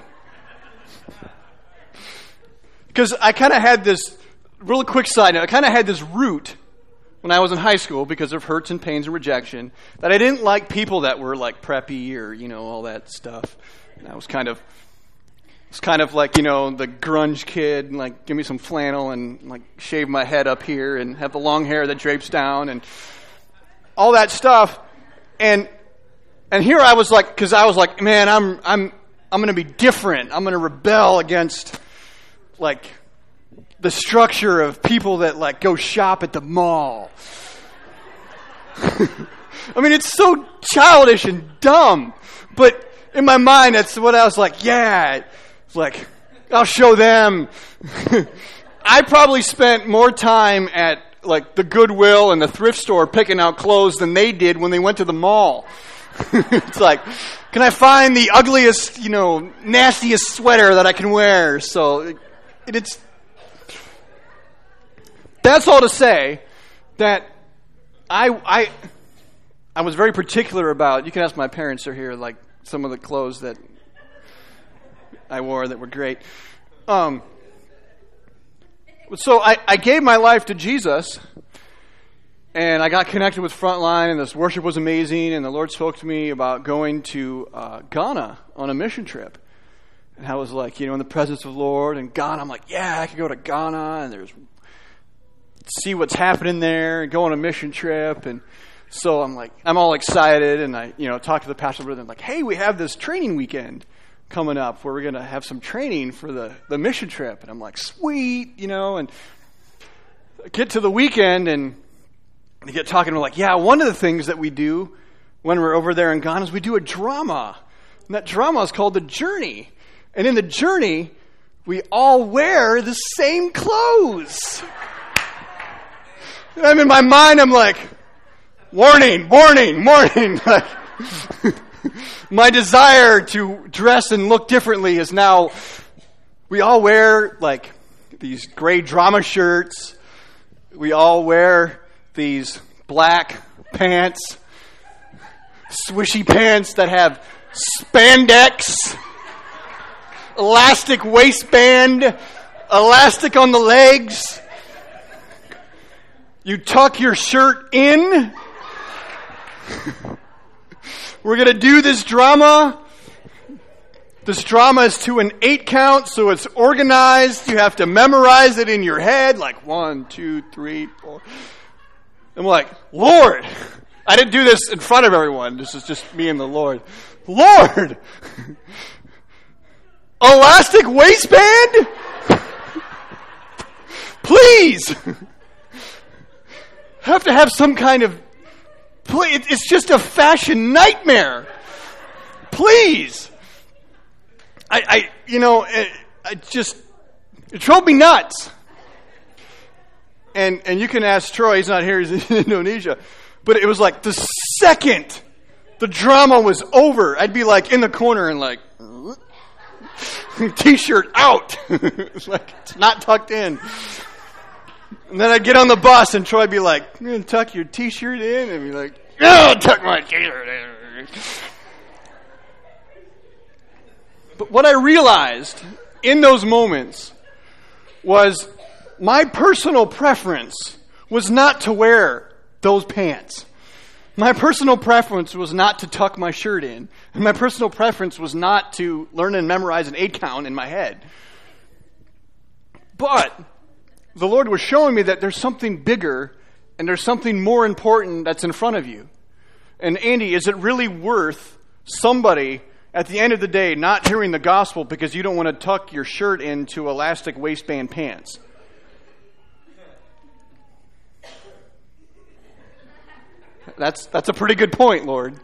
Because I kind of had this, real quick side note, I kind of had this root when I was in high school because of hurts and pains and rejection, that I didn't like people that were like preppy or, you know, all that stuff. And I was kind of, it's kind of like, you know, the grunge kid, and like, give me some flannel and like shave my head up here and have the long hair that drapes down and all that stuff. And and here I was like, because I was like, man, I'm I'm I'm going to be different. I'm going to rebel against like the structure of people that like go shop at the mall. I mean, it's so childish and dumb, but in my mind, that's what I was like, yeah, it's like, I'll show them. I probably spent more time at like the Goodwill and the thrift store picking out clothes than they did when they went to the mall. It's like, can I find the ugliest, you know, nastiest sweater that I can wear? So it, it's, that's all to say that I, I, I was very particular about, you can ask my parents, they're here, like some of the clothes that I wore that were great. Um, so I, I gave my life to Jesus, and I got connected with Frontline, and this worship was amazing, and the Lord spoke to me about going to uh, Ghana on a mission trip. And I was like, you know, in the presence of the Lord, and Ghana, I'm like, yeah, I could go to Ghana, and there's see what's happening there, and go on a mission trip. And so I'm like, I'm all excited, and I, you know, talk to the pastor brother, and I'm like, hey, we have this training weekend coming up where we're going to have some training for the, the mission trip. And I'm like, sweet, you know, and I get to the weekend, and they get talking, we're like, yeah, one of the things that we do when we're over there in Ghana is we do a drama. And that drama is called The Journey. And in The Journey, we all wear the same clothes. And I'm in my mind, I'm like, warning, warning, warning. Like, my desire to dress and look differently is now, we all wear like these gray drama shirts. We all wear these black pants, swishy pants that have spandex, elastic waistband, elastic on the legs. You tuck your shirt in. We're going to do this drama. This drama is to an eight count, so it's organized. You have to memorize it in your head, like one, two, three, four. I'm like, Lord, I didn't do this in front of everyone. This is just me and the Lord. Lord, elastic waistband? Please. Have to have some kind of, it's just a fashion nightmare. Please. I, I you know, it, I just, it drove me nuts. And and you can ask Troy, he's not here, he's in Indonesia. But it was like the second the drama was over, I'd be like in the corner and like, t-shirt out. It's like, it's not tucked in. And then I'd get on the bus and Troy'd be like, "You're going to tuck your t-shirt in?" And I'd be like, "No, tuck my t-shirt in." But what I realized in those moments was my personal preference was not to wear those pants. My personal preference was not to tuck my shirt in. And my personal preference was not to learn and memorize an eight count in my head. But the Lord was showing me that there's something bigger and there's something more important that's in front of you. And Andy, is it really worth somebody at the end of the day, not hearing the gospel because you don't want to tuck your shirt into elastic waistband pants. That's that's a pretty good point, Lord.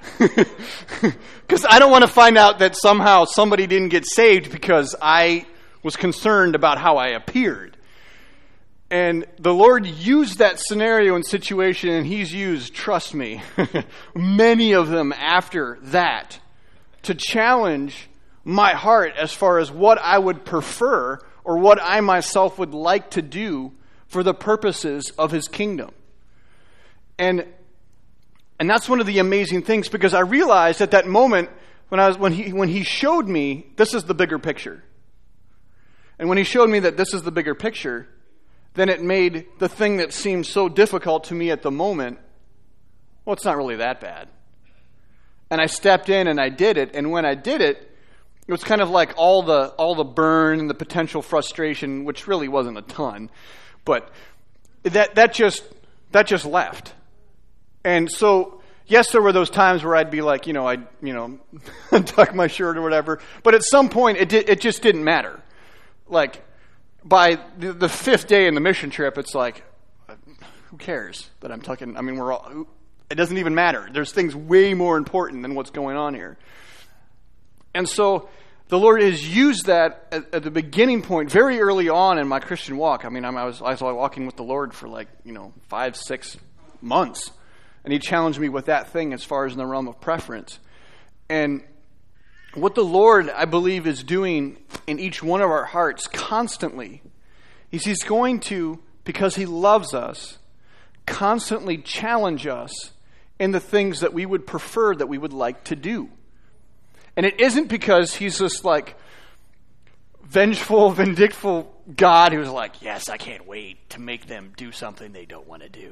Because I don't want to find out that somehow somebody didn't get saved because I was concerned about how I appeared. And the Lord used that scenario and situation, and He's used, trust me, many of them after that to challenge my heart as far as what I would prefer or what I myself would like to do for the purposes of His kingdom. And and that's one of the amazing things, because I realized at that moment when I was when he when he showed me this is the bigger picture. And when He showed me that this is the bigger picture, then it made the thing that seemed so difficult to me at the moment, well, it's not really that bad. And I stepped in and I did it, and when I did it, it was kind of like all the all the burn and the potential frustration, which really wasn't a ton, but that that just that just left. And so, yes, there were those times where I'd be like, you know, I'd you know tuck my shirt or whatever, but at some point it did, it just didn't matter. Like by the, the fifth day in the mission trip, it's like, who cares that I'm tucking? I mean, we're all. It doesn't even matter. There's things way more important than what's going on here. And so the Lord has used that at, at the beginning point, very early on in my Christian walk. I mean, I was, I was walking with the Lord for like, you know, five, six months. And He challenged me with that thing as far as in the realm of preference. And what the Lord, I believe, is doing in each one of our hearts constantly is He's going to, because He loves us, constantly challenge us in the things that we would prefer, that we would like to do. And it isn't because He's this like vengeful, vindictful God who's like, yes, I can't wait to make them do something they don't want to do.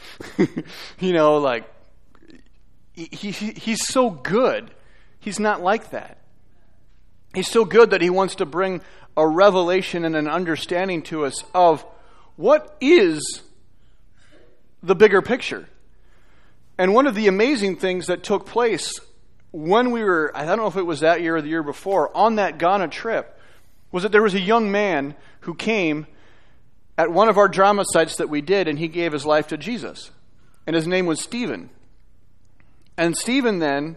You know, like, he, he He's so good. He's not like that. He's so good that He wants to bring a revelation and an understanding to us of what is the bigger picture. And one of the amazing things that took place when we were, I don't know if it was that year or the year before, on that Ghana trip, was that there was a young man who came at one of our drama sites that we did, and he gave his life to Jesus. And his name was Stephen. And Stephen then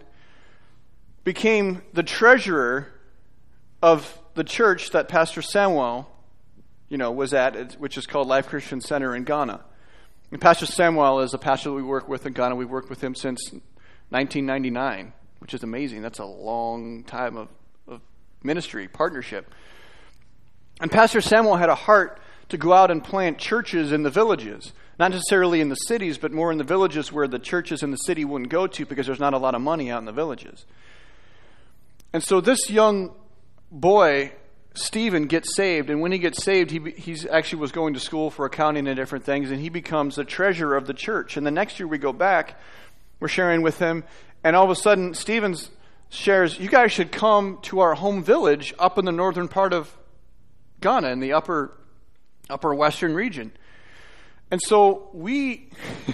became the treasurer of the church that Pastor Samuel, you know, was at, which is called Life Christian Center in Ghana. And Pastor Samuel is a pastor that we work with in Ghana. We've worked with him since nineteen ninety-nine, which is amazing. That's a long time of, of ministry, partnership. And Pastor Samuel had a heart to go out and plant churches in the villages. Not necessarily in the cities, but more in the villages where the churches in the city wouldn't go to because there's not a lot of money out in the villages. And so this young boy, Stephen, gets saved, and when he gets saved, he he's actually was going to school for accounting and different things, and he becomes the treasurer of the church. And the next year we go back, we're sharing with him, and all of a sudden Stephen shares, you guys should come to our home village up in the northern part of Ghana, in the upper upper western region. And so we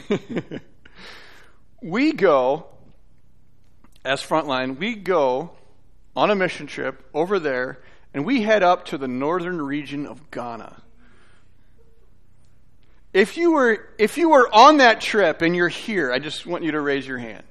we go, as Frontline, we go on a mission trip over there, and we head up to the northern region of Ghana. If you were if you were on that trip and you're here, I just want you to raise your hand.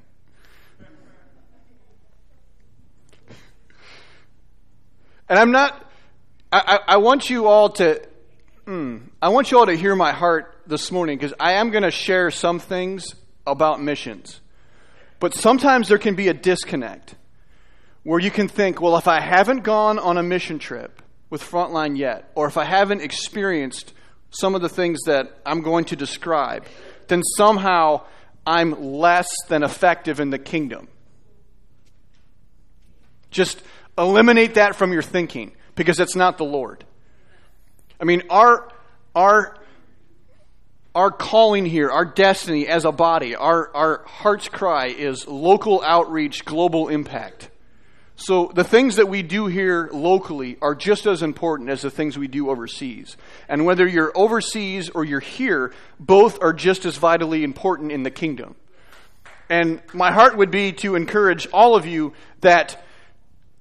And I'm not, I, I, I want you all to, mm, I want you all to hear my heart this morning, because I am going to share some things about missions. But sometimes there can be a disconnect where you can think, well, if I haven't gone on a mission trip with Frontline yet, or if I haven't experienced some of the things that I'm going to describe, then somehow I'm less than effective in the kingdom. Just eliminate that from your thinking, because it's not the Lord. I mean, our our our calling here, our destiny as a body, our, our heart's cry is local outreach, global impact. So the things that we do here locally are just as important as the things we do overseas. And whether you're overseas or you're here, both are just as vitally important in the kingdom. And my heart would be to encourage all of you that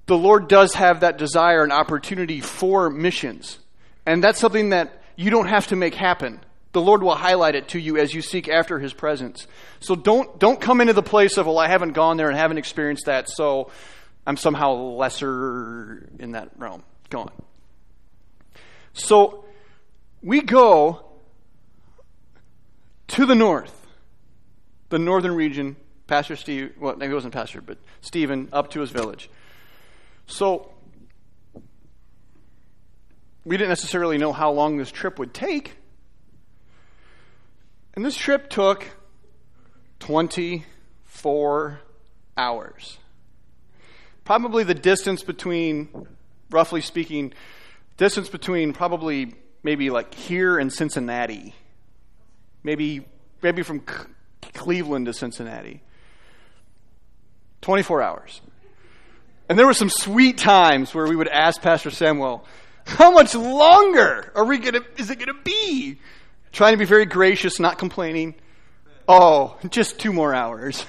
the Lord does have that desire and opportunity for missions. And that's something that you don't have to make happen. The Lord will highlight it to you as you seek after his presence. So don't don't come into the place of, well, I haven't gone there and haven't experienced that, so I'm somehow lesser in that realm. Go on. So we go to the north, the northern region. Pastor Steve, well, maybe it wasn't Pastor, but Stephen, up to his village. So we didn't necessarily know how long this trip would take. And this trip took twenty-four hours. Probably the distance between, roughly speaking, distance between probably maybe like here and Cincinnati. Maybe maybe from C- Cleveland to Cincinnati. twenty-four hours. And there were some sweet times where we would ask Pastor Samuel, how much longer are we gonna is it gonna be? Trying to be very gracious, not complaining. Oh, just two more hours.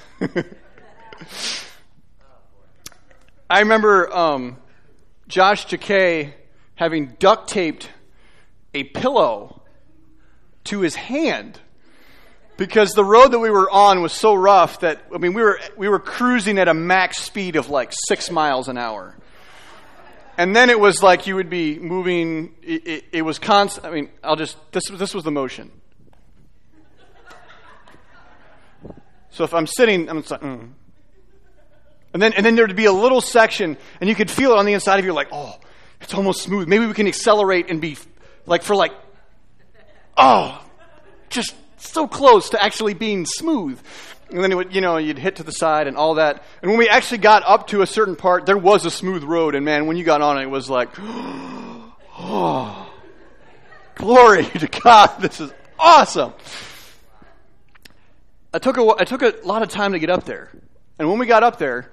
I remember um, Josh Jakay having duct taped a pillow to his hand because the road that we were on was so rough that, I mean, we were we were cruising at a max speed of like six miles an hour. And then it was like you would be moving, it, it, it was constant. I mean, I'll just, this, this was the motion. So if I'm sitting, I'm just like, mm. And then, and then there'd be a little section, and you could feel it on the inside of you, like, oh, it's almost smooth. Maybe we can accelerate and be, like, for like, oh, just so close to actually being smooth. And then it would, you know, you'd hit to the side and all that. And when we actually got up to a certain part, there was a smooth road. And man, when you got on it, it was like, oh, glory to God. This is awesome. I took a, I took a lot of time to get up there. And when we got up there,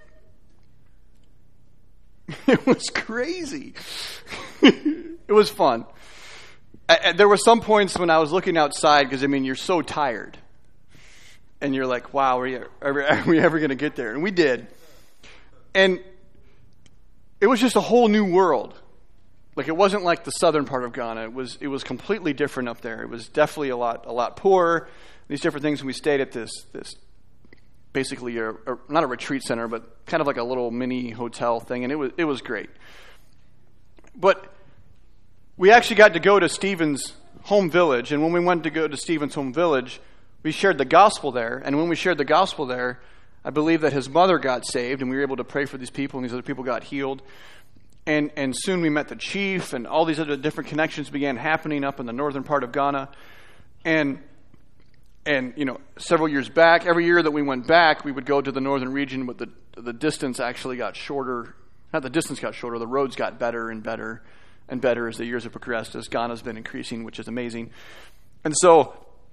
it was crazy. It was fun. I, I, there were some points when I was looking outside because, I mean, you're so tired. And you're like, wow, are we, are we ever going to get there? And we did. And it was just a whole new world. Like, it wasn't like the southern part of Ghana. It was it was completely different up there. It was definitely a lot a lot poorer. These different things. And we stayed at this, this basically, a, a, not a retreat center, but kind of like a little mini hotel thing. And it was it was great. But we actually got to go to Stephen's home village. And when we went to go to Stephen's home village, we shared the gospel there, and when we shared the gospel there, I believe that his mother got saved, and we were able to pray for these people, and these other people got healed. And and soon we met the chief, and all these other different connections began happening up in the northern part of Ghana. And, and you know, several years back, every year that we went back, we would go to the northern region, but the, the distance actually got shorter. Not the distance got shorter, the roads got better and better and better as the years have progressed, as Ghana's been increasing, which is amazing. And so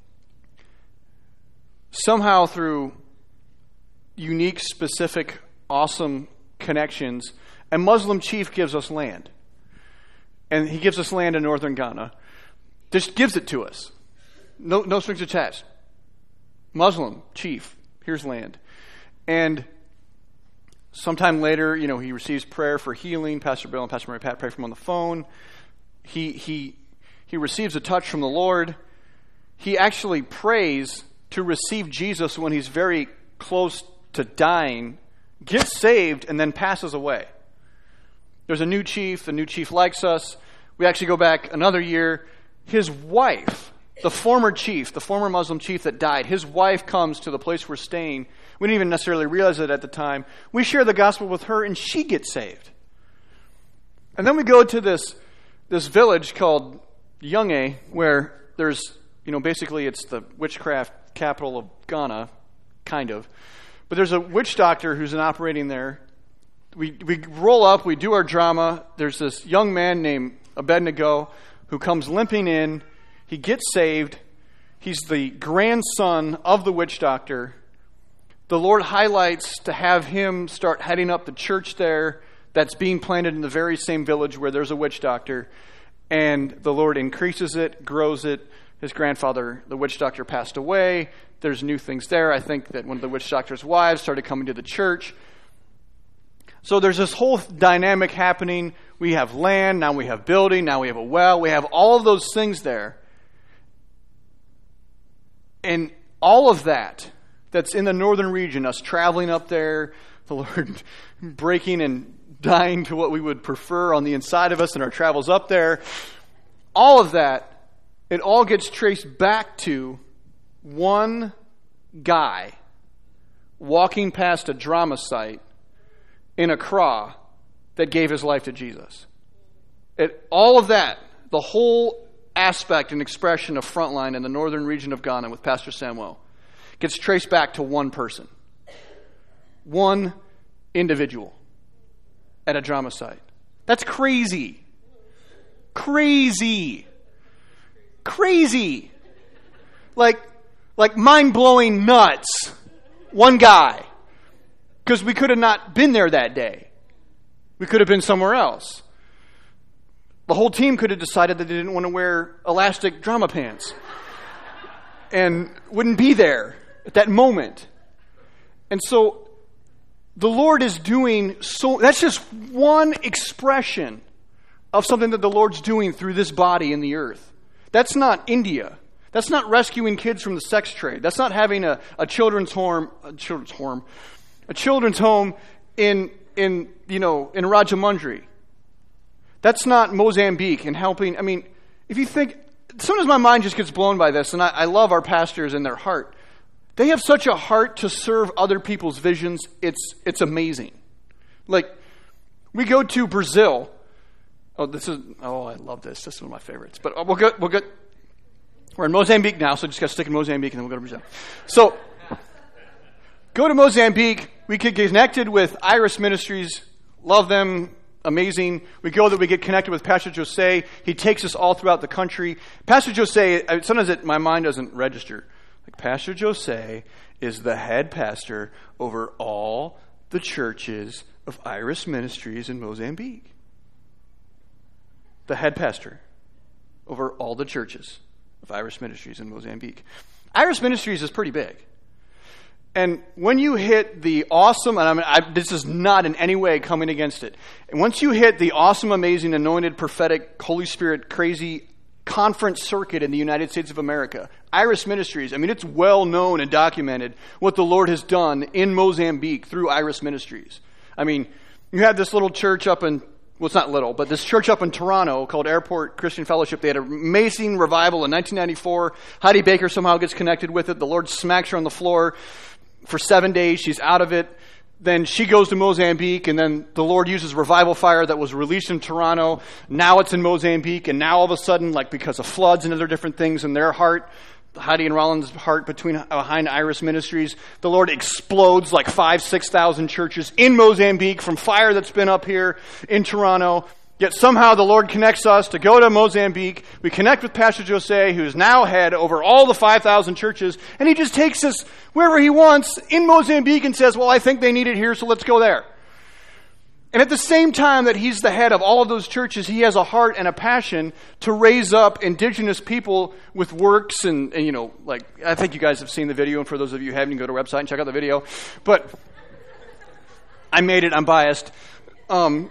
somehow through unique, specific, awesome connections, a Muslim chief gives us land. And he gives us land in northern Ghana. Just gives it to us. No, no strings attached. Muslim chief, here's land. And sometime later, you know, he receives prayer for healing. Pastor Bill and Pastor Mary Pat pray for him on the phone. He, he, he receives a touch from the Lord. He actually prays to receive Jesus when he's very close to dying, gets saved, and then passes away. There's a new chief. The new chief likes us. We actually go back another year. His wife, the former chief, the former Muslim chief that died, his wife comes to the place we're staying. We didn't even necessarily realize it at the time. We share the gospel with her, and she gets saved. And then we go to this, this village called Yunge, where there's, you know, basically it's the witchcraft capital of Ghana, kind of. But there's a witch doctor who's an operating there. We we roll up, we do our drama. There's this young man named Abednego who comes limping in. He gets saved. He's the grandson of the witch doctor. The Lord highlights to have him start heading up the church there that's being planted in the very same village where there's a witch doctor. And the Lord increases it, grows it. His grandfather, the witch doctor, passed away. There's new things there. I think that one of the witch doctor's wives started coming to the church. So there's this whole dynamic happening. We have land, now we have building, now we have a well. We have all of those things there. And all of that that's in the northern region, us traveling up there, the Lord breaking and dying to what we would prefer on the inside of us in our travels up there, all of that, it all gets traced back to one guy walking past a drama site in Accra that gave his life to Jesus. It, all of that, the whole aspect and expression of Frontline in the northern region of Ghana with Pastor Samuel gets traced back to one person. One individual at a drama site. That's crazy. Crazy. Crazy. Like, like mind-blowing nuts. One guy. Because we could have not been there that day. We could have been somewhere else. The whole team could have decided that they didn't want to wear elastic drama pants. And wouldn't be there at that moment. And so the Lord is doing so, that's just one expression of something that the Lord's doing through this body in the earth. That's not India. That's not rescuing kids from the sex trade. That's not having a, a children's home, a children's home, a children's home in in you know in Rajamundry. That's not Mozambique and helping. I mean, if you think, sometimes my mind just gets blown by this, and I, I love our pastors and their heart. They have such a heart to serve other people's visions. It's it's amazing. Like, we go to Brazil. Oh, this is oh, I love this. This is one of my favorites. But we'll go. We'll go. We're in Mozambique now, so just got to stick in Mozambique, and then we'll go to Brazil. So, go to Mozambique. We get connected with Iris Ministries. Love them. Amazing. We go that we get connected with Pastor Jose. He takes us all throughout the country. Pastor Jose, sometimes it, my mind doesn't register. Like, Pastor Jose is the head pastor over all the churches of Iris Ministries in Mozambique. The head pastor over all the churches of Iris Ministries in Mozambique. Iris Ministries is pretty big. And when you hit the awesome, and I mean, I, this is not in any way coming against it. And once you hit the awesome, amazing, anointed, prophetic, Holy Spirit, crazy conference circuit in the United States of America, Iris Ministries, I mean, it's well known and documented what the Lord has done in Mozambique through Iris Ministries. I mean, you had this little church up in, well, it's not little, but this church up in Toronto called Airport Christian Fellowship. They had an amazing revival in nineteen ninety-four. Heidi Baker somehow gets connected with it. The Lord smacks her on the floor. For seven days, she's out of it. Then she goes to Mozambique, and then the Lord uses revival fire that was released in Toronto. Now it's in Mozambique, and now all of a sudden, like because of floods and other different things in their heart, Heidi and Rollins' heart between behind Iris Ministries, the Lord explodes like five, six thousand churches in Mozambique from fire that's been up here in Toronto. Yet somehow the Lord connects us to go to Mozambique. We connect with Pastor Jose, who's now head over all the five thousand churches, and he just takes us wherever he wants in Mozambique and says, well, I think they need it here, so let's go there. And at the same time that he's the head of all of those churches, he has a heart and a passion to raise up indigenous people with works and, and you know, like, I think you guys have seen the video, and for those of you who haven't, you can go to our website and check out the video. But I made it, I'm biased. Um,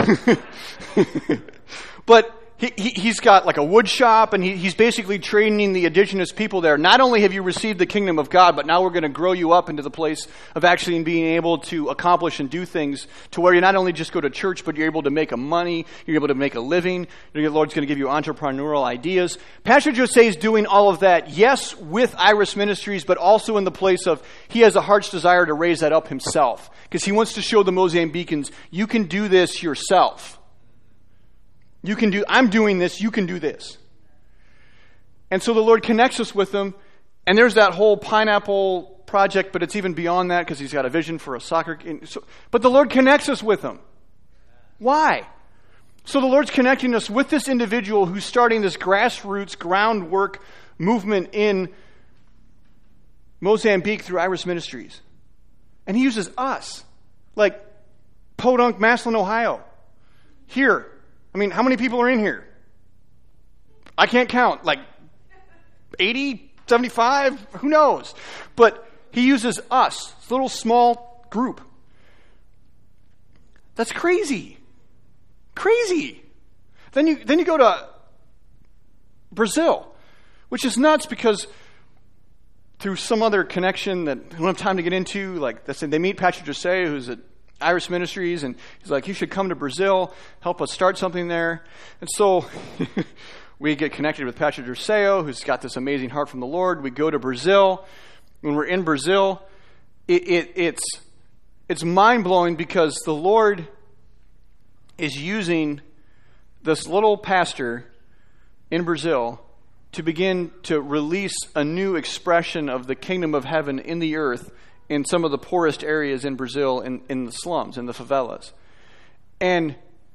but he, he, he's got like a wood shop, and he, he's basically training the indigenous people there. Not only have you received the kingdom of God, but now we're going to grow you up into the place of actually being able to accomplish and do things to where you not only just go to church, but you're able to make a money, you're able to make a living. The Lord's going to give you entrepreneurial ideas. Pastor Jose is doing all of that, yes, with Iris Ministries, but also in the place of he has a heart's desire to raise that up himself. Because he wants to show the Mozambicans, you can do this yourself. You can do, I'm doing this, you can do this. And so the Lord connects us with them, and there's that whole pineapple project, but it's even beyond that because he's got a vision for a soccer game. So, but the Lord connects us with them. Why? So the Lord's connecting us with this individual who's starting this grassroots groundwork movement in Mozambique through Iris Ministries. And he uses us, like Podunk, Massillon, Ohio, here. I mean, how many people are in here? I can't count. Like eighty, seventy-five, who knows? But he uses us, this little small group. That's crazy. Crazy. Then you then you go to Brazil, which is nuts because through some other connection that I don't have time to get into, like they said, they meet Patrick Jose, who's at Iris Ministries, and he's like, you should come to Brazil, help us start something there. And so we get connected with Patrick Jose, who's got this amazing heart from the Lord. We go to Brazil. When we're in Brazil, it, it, it's it's mind-blowing because the Lord is using this little pastor in Brazil to begin to release a new expression of the kingdom of heaven in the earth in some of the poorest areas in Brazil, in, in the slums, in the favelas. And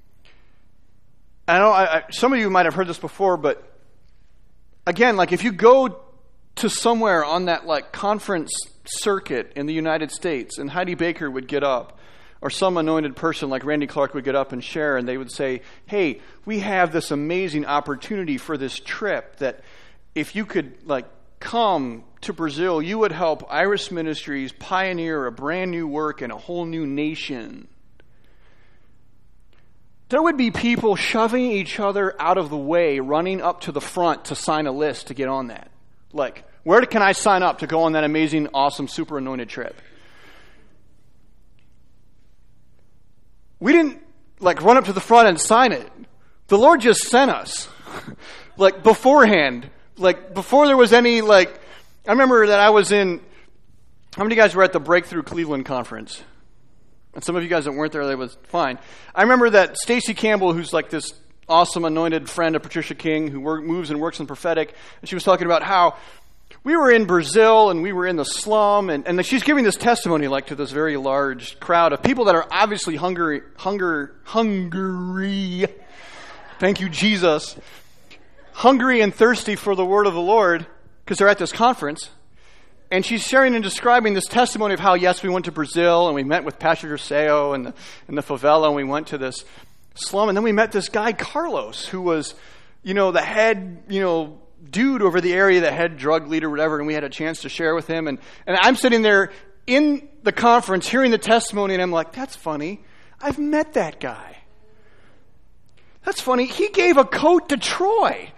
I know I, I, some of you might have heard this before, but again, like if you go to somewhere on that like conference circuit in the United States, and Heidi Baker would get up, or some anointed person like Randy Clark would get up and share, and they would say, hey, we have this amazing opportunity for this trip that if you could like come to Brazil, you would help Iris Ministries pioneer a brand new work in a whole new nation. There would be people shoving each other out of the way, running up to the front to sign a list to get on that. Like, where can I sign up to go on that amazing, awesome, super anointed trip? We didn't, like, run up to the front and sign it. The Lord just sent us. Like, beforehand. Like, before there was any, like, I remember that I was in, how many of you guys were at the Breakthrough Cleveland conference? And some of you guys that weren't there, that was fine. I remember that Stacy Campbell, who's like this awesome anointed friend of Patricia King, who work, moves and works in prophetic, and she was talking about how we were in Brazil and we were in the slum, and, and she's giving this testimony like to this very large crowd of people that are obviously hungry, hunger, hungry. Thank you, Jesus. Hungry and thirsty for the word of the Lord because they're at this conference. And she's sharing and describing this testimony of how, yes, we went to Brazil and we met with Pastor Joseo in the, in the favela, and we went to this slum, and then we met this guy, Carlos, who was, you know, the head, you know, dude over the area, the head drug leader, whatever, and we had a chance to share with him. And, and I'm sitting there in the conference hearing the testimony, and I'm like, that's funny. I've met that guy. That's funny. He gave a coat to Troy.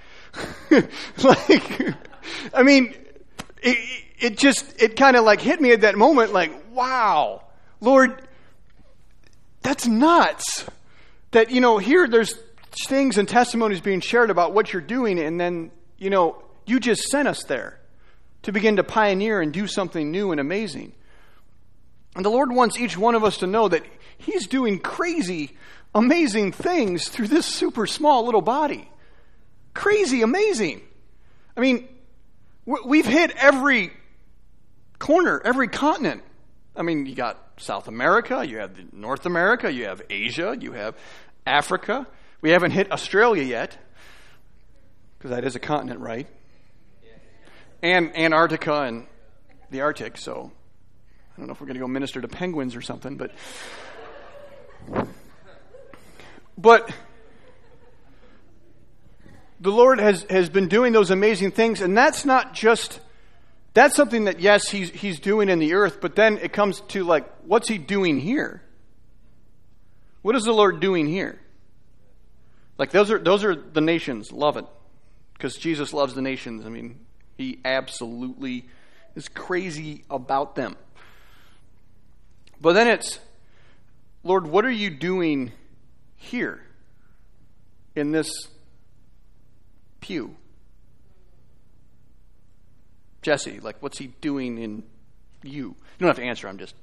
Like, I mean, it, it just, it kind of like hit me at that moment, like, wow, Lord, that's nuts. That, you know, here there's things and testimonies being shared about what you're doing, and then, you know, you just sent us there to begin to pioneer and do something new and amazing. And the Lord wants each one of us to know that He's doing crazy, amazing things through this super small little body. Crazy, amazing. I mean, we've hit every corner, every continent. I mean, you got South America, you have North America, you have Asia, you have Africa. We haven't hit Australia yet, because that is a continent, right? And Antarctica and the Arctic, so I don't know if we're going to go minister to penguins or something, but... But the Lord has, has been doing those amazing things, and that's not just... That's something that, yes, he's, he's doing in the earth, but then it comes to, like, what's He doing here? What is the Lord doing here? Like, those are those are the nations. Love it. Because Jesus loves the nations. I mean, He absolutely is crazy about them. But then it's, Lord, what are you doing here in this pew? Jesse, like, what's He doing in you? You don't have to answer, I'm just...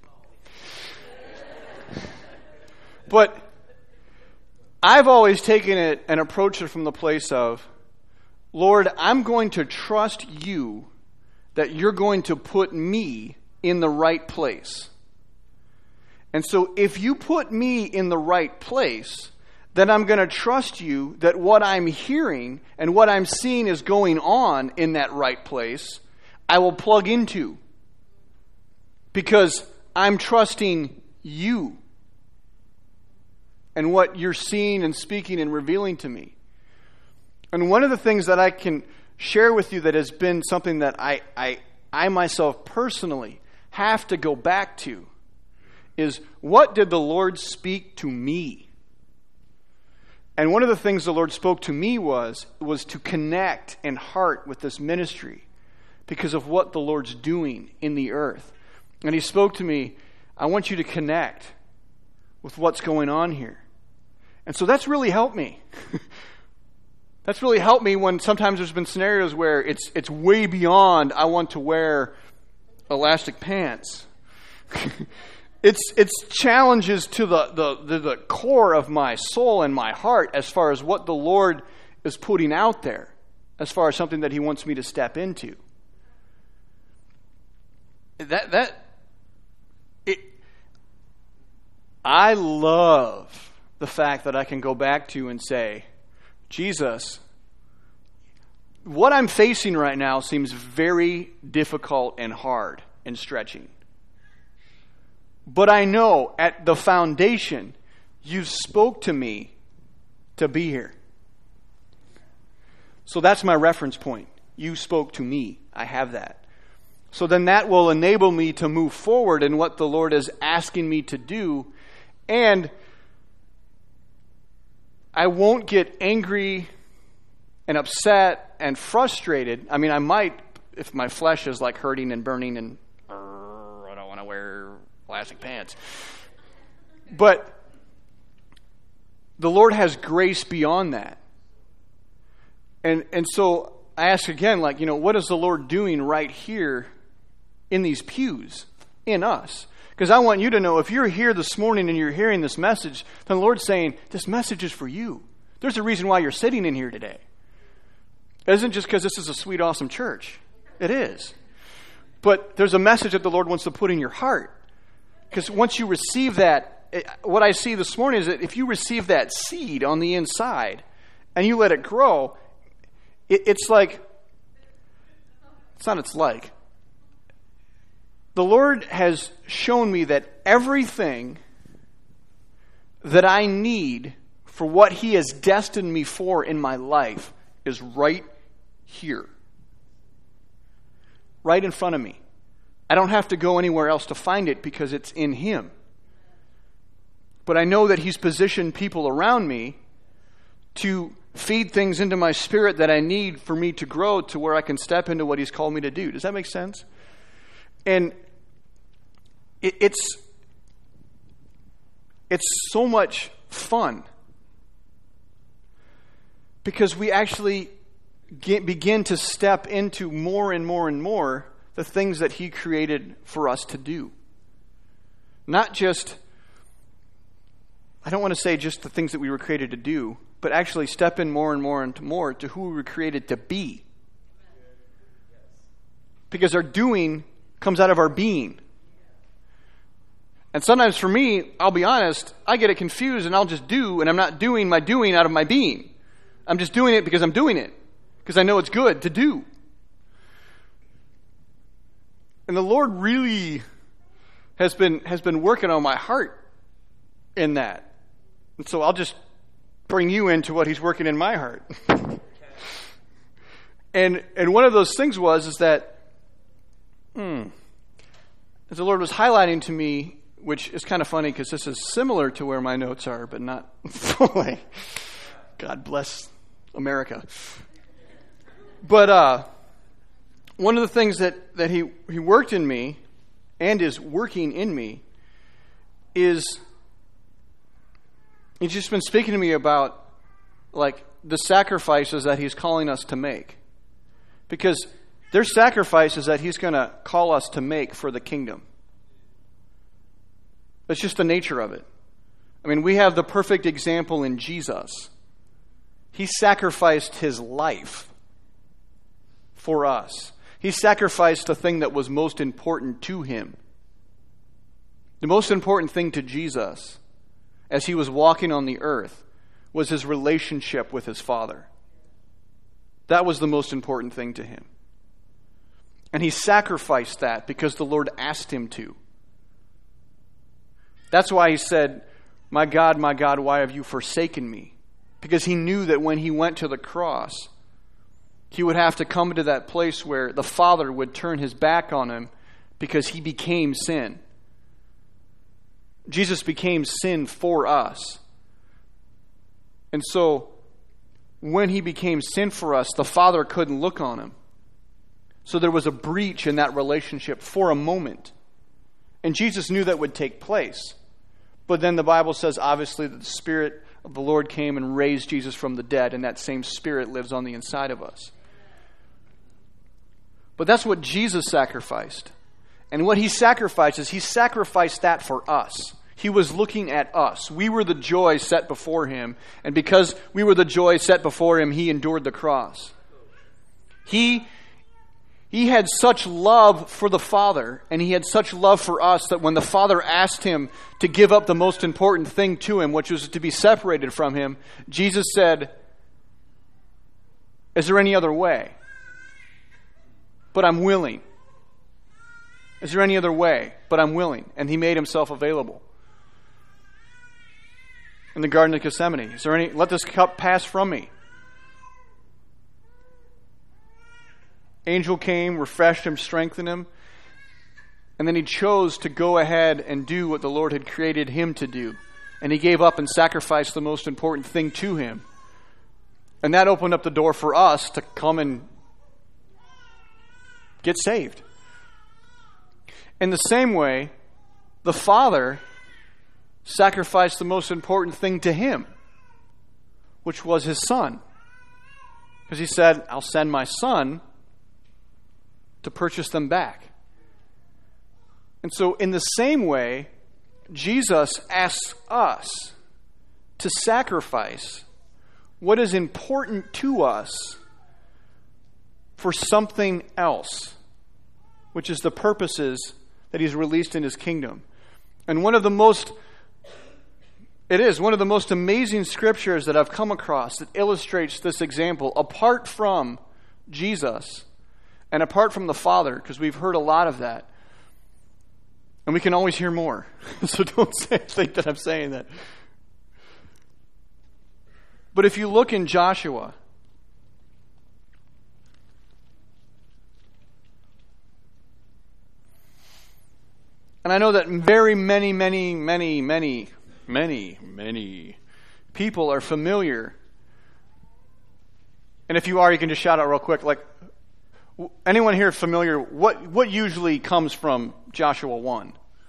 But I've always taken it and approached it from the place of, Lord, I'm going to trust You that You're going to put me in the right place. And so if You put me in the right place, then I'm going to trust You that what I'm hearing and what I'm seeing is going on in that right place, I will plug into, because I'm trusting You and what You're seeing and speaking and revealing to me. And one of the things that I can share with you that has been something that I, I, I myself personally have to go back to is, what did the Lord speak to me? And one of the things the Lord spoke to me was, was to connect in heart with this ministry because of what the Lord's doing in the earth. And he spoke to me, I want you to connect with what's going on here. And so that's really helped me. That's really helped me when sometimes there's been scenarios where it's it's way beyond I want to wear elastic pants. it's it's challenges to the, the, the, the core of my soul and my heart as far as what the Lord is putting out there, as far as something that he wants me to step into. That that it I love the fact that I can go back to and say, Jesus, what I'm facing right now seems very difficult and hard and stretching. But I know at the foundation, you spoke to me to be here. So that's my reference point. You spoke to me. I have that. So then that will enable me to move forward in what the Lord is asking me to do. And I won't get angry and upset and frustrated. I mean, I might if my flesh is like hurting and burning and uh, I don't want to wear elastic pants. But the Lord has grace beyond that. And and so I ask again, like, you know, what is the Lord doing right here in these pews, in us? Because I want you to know, if you're here this morning and you're hearing this message, then the Lord's saying, this message is for you. There's a reason why you're sitting in here today. It isn't just because this is a sweet, awesome church. It is. But there's a message that the Lord wants to put in your heart. Because once you receive that, it, what I see this morning is that if you receive that seed on the inside and you let it grow, it, it's like, it's not it's like. The Lord has shown me that everything that I need for what He has destined me for in my life is right here. Right in front of me. I don't have to go anywhere else to find it because it's in Him. But I know that He's positioned people around me to feed things into my spirit that I need for me to grow to where I can step into what He's called me to do. Does that make sense? And it, it's it's so much fun because we actually get, begin to step into more and more and more the things that He created for us to do. Not just, I don't want to say just the things that we were created to do, but actually step in more and more and more to who we were created to be. Because our doing comes out of our being. And sometimes for me, I'll be honest, I get it confused and I'll just do, and I'm not doing my doing out of my being. I'm just doing it because I'm doing it. Because I know it's good to do. And the Lord really has been has been working on my heart in that. And so I'll just bring you into what He's working in my heart. and and one of those things was is that hmm, as the Lord was highlighting to me, which is kind of funny because this is similar to where my notes are, but not fully. God bless America. But uh, one of the things that, that he, he worked in me and is working in me is He's just been speaking to me about like the sacrifices that He's calling us to make. Because there's sacrifices that He's going to call us to make for the kingdom. That's just the nature of it. I mean, we have the perfect example in Jesus. He sacrificed His life for us. He sacrificed the thing that was most important to Him. The most important thing to Jesus as He was walking on the earth was His relationship with His Father. That was the most important thing to Him. And He sacrificed that because the Lord asked Him to. That's why He said, "My God, my God, why have you forsaken me?" Because He knew that when He went to the cross, He would have to come to that place where the Father would turn His back on Him because He became sin. Jesus became sin for us. And so, when he became sin for us, the Father couldn't look on him. So there was a breach in that relationship for a moment. And Jesus knew that would take place. But then the Bible says, obviously, that the Spirit of the Lord came and raised Jesus from the dead, and that same Spirit lives on the inside of us. But that's what Jesus sacrificed. And what he sacrificed is he sacrificed that for us. He was looking at us. We were the joy set before him. And because we were the joy set before him, he endured the cross. He, he had such love for the Father, and he had such love for us, that when the Father asked him to give up the most important thing to him, which was to be separated from him, Jesus said, "Is there any other way? But I'm willing. Is there any other way? But I'm willing." And he made himself available. In the Garden of Gethsemane, is there any, let this cup pass from me. Angel came, refreshed him, strengthened him, and then he chose to go ahead and do what the Lord had created him to do. And he gave up and sacrificed the most important thing to him. And that opened up the door for us to come and get saved. In the same way, the Father sacrificed the most important thing to him, which was his Son. Because he said, "I'll send my Son to purchase them back." And so in the same way, Jesus asks us to sacrifice what is important to us for something else, which is the purposes that he's released in his kingdom. And one of the most It is one of the most amazing scriptures that I've come across that illustrates this example, apart from Jesus and apart from the Father, because we've heard a lot of that. And we can always hear more. So don't say, think that I'm saying that. But if you look in Joshua, and I know that very many, many, many, many Many, many people are familiar. And if you are, you can just shout out real quick. Like, anyone here familiar? What what usually comes from Joshua one?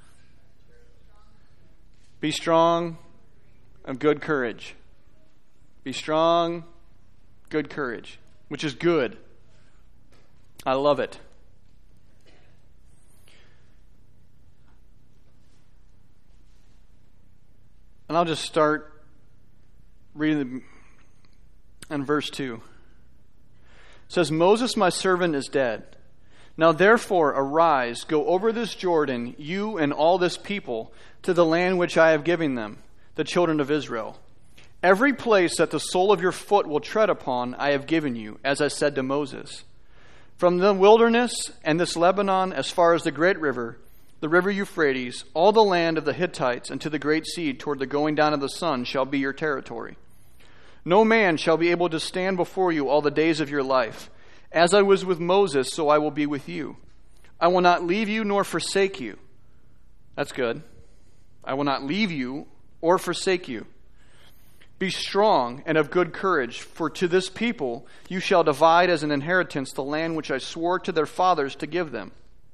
Be strong, of good courage. Be strong, good courage, which is good. I love it. And I'll just start reading the, in verse two. It says, "Moses, my servant, is dead. Now therefore arise, go over this Jordan, you and all this people, to the land which I have given them, the children of Israel. Every place that the sole of your foot will tread upon, I have given you, as I said to Moses. From the wilderness and this Lebanon as far as the great river, the river Euphrates, all the land of the Hittites, and to the great sea toward the going down of the sun shall be your territory. No man shall be able to stand before you all the days of your life. As I was with Moses, so I will be with you. I will not leave you nor forsake you." That's good. "I will not leave you or forsake you. Be strong and of good courage, for to this people you shall divide as an inheritance the land which I swore to their fathers to give them.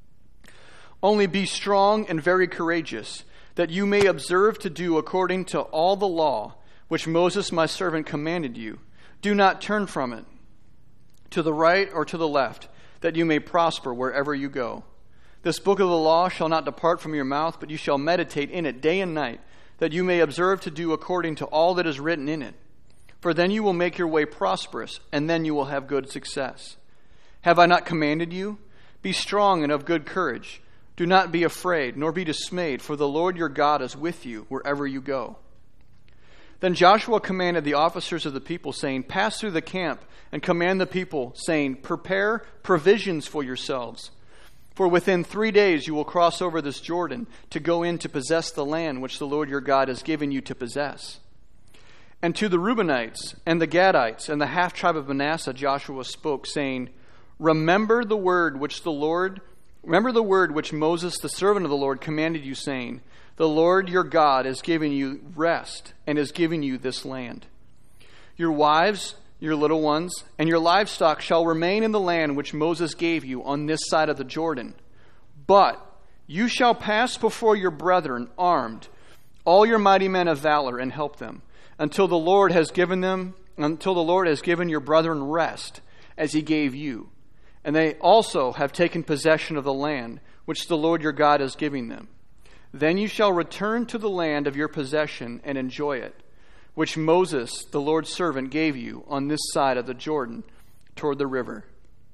Only be strong and very courageous, that you may observe to do according to all the law which Moses my servant commanded you. Do not turn from it, to the right or to the left, that you may prosper wherever you go. This book of the law shall not depart from your mouth, but you shall meditate in it day and night, that you may observe to do according to all that is written in it. For then you will make your way prosperous, and then you will have good success. Have I not commanded you? Be strong and of good courage. Do not be afraid, nor be dismayed, for the Lord your God is with you wherever you go." Then Joshua commanded the officers of the people, saying, "Pass through the camp and command the people, saying, Prepare provisions for yourselves. For within three days you will cross over this Jordan to go in to possess the land which the Lord your God has given you to possess." And to the Reubenites and the Gadites and the half-tribe of Manasseh Joshua spoke, saying, "Remember the word which the Lord Remember the word which Moses, the servant of the Lord, commanded you, saying, the Lord your God has given you rest and has given you this land. Your wives, your little ones, and your livestock shall remain in the land which Moses gave you on this side of the Jordan. But you shall pass before your brethren armed, all your mighty men of valor, and help them, until the Lord has given them, until the Lord has given your brethren rest, as he gave you. And they also have taken possession of the land which the Lord your God is giving them. Then you shall return to the land of your possession and enjoy it, which Moses, the Lord's servant, gave you on this side of the Jordan toward the river.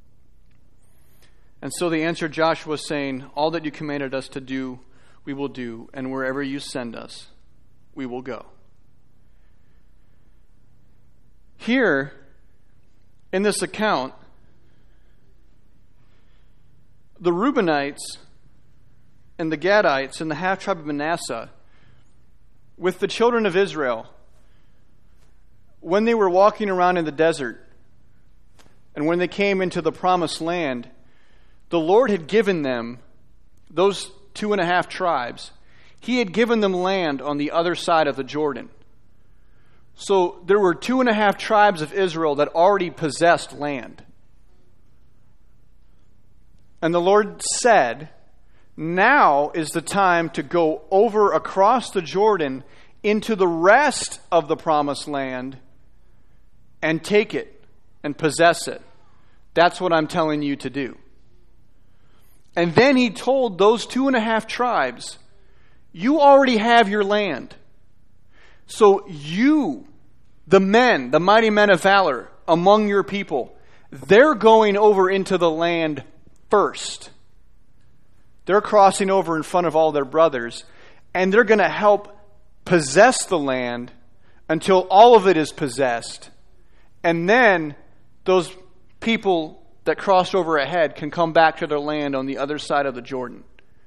And so they answered Joshua, saying, all that you commanded us to do, we will do, and wherever you send us, we will go. Here, in this account, the Reubenites and the Gadites and the half-tribe of Manasseh, with the children of Israel, when they were walking around in the desert, and when they came into the promised land, the Lord had given them, those two and a half tribes, he had given them land on the other side of the Jordan. So there were two and a half tribes of Israel that already possessed land. And the Lord said, now is the time to go over across the Jordan into the rest of the promised land and take it and possess it. That's what I'm telling you to do. And then he told those two and a half tribes, you already have your land. So you, the men, the mighty men of valor among your people, they're going over into the land first. They're crossing over in front of all their brothers, and they're going to help possess the land until all of it is possessed. And then those people that crossed over ahead can come back to their land on the other side of the Jordan.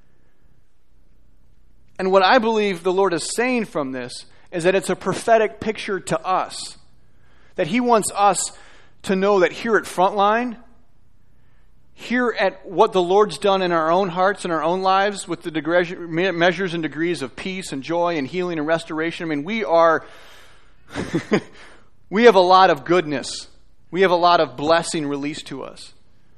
And what I believe the Lord is saying from this is that it's a prophetic picture to us. That he wants us to know that here at Frontline, here at what the Lord's done in our own hearts and our own lives with the degree, measures and degrees of peace and joy and healing and restoration. I mean, we are, we have a lot of goodness. We have a lot of blessing released to us.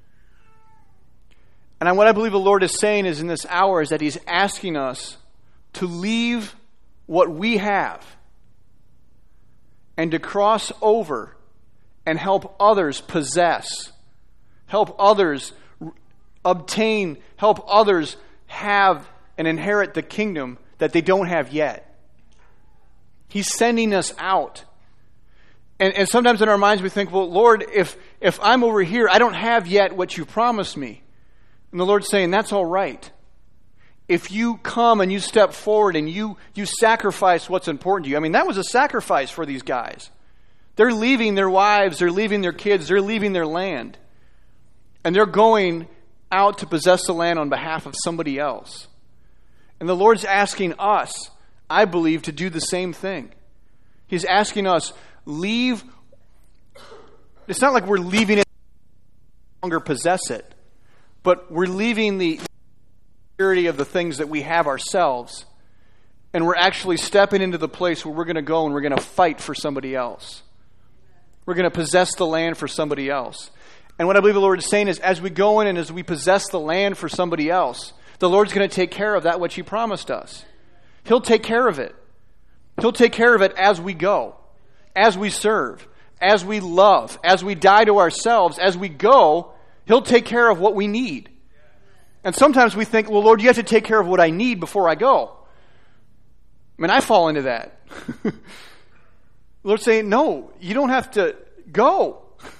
And what I believe the Lord is saying is in this hour is that he's asking us to leave what we have and to cross over and help others possess, help others obtain, help others have and inherit the kingdom that they don't have yet. He's sending us out. And, and sometimes in our minds we think, well, Lord, if, if I'm over here, I don't have yet what you promised me. And the Lord's saying, that's all right. If you come and you step forward and you, you sacrifice what's important to you. I mean, that was a sacrifice for these guys. They're leaving their wives, they're leaving their kids, they're leaving their land. And they're going out to possess the land on behalf of somebody else. And the Lord's asking us, I believe, to do the same thing. He's asking us, leave. It's not like we're leaving it, no longer possess it. But we're leaving the security of the things that we have ourselves. And we're actually stepping into the place where we're going to go and we're going to fight for somebody else. We're going to possess the land for somebody else. And what I believe the Lord is saying is, as we go in and as we possess the land for somebody else, the Lord's going to take care of that which he promised us. He'll take care of it. He'll take care of it as we go, as we serve, as we love, as we die to ourselves, as we go, he'll take care of what we need. And sometimes we think, well, Lord, you have to take care of what I need before I go. I mean, I fall into that. The Lord's saying, no, you don't have to go.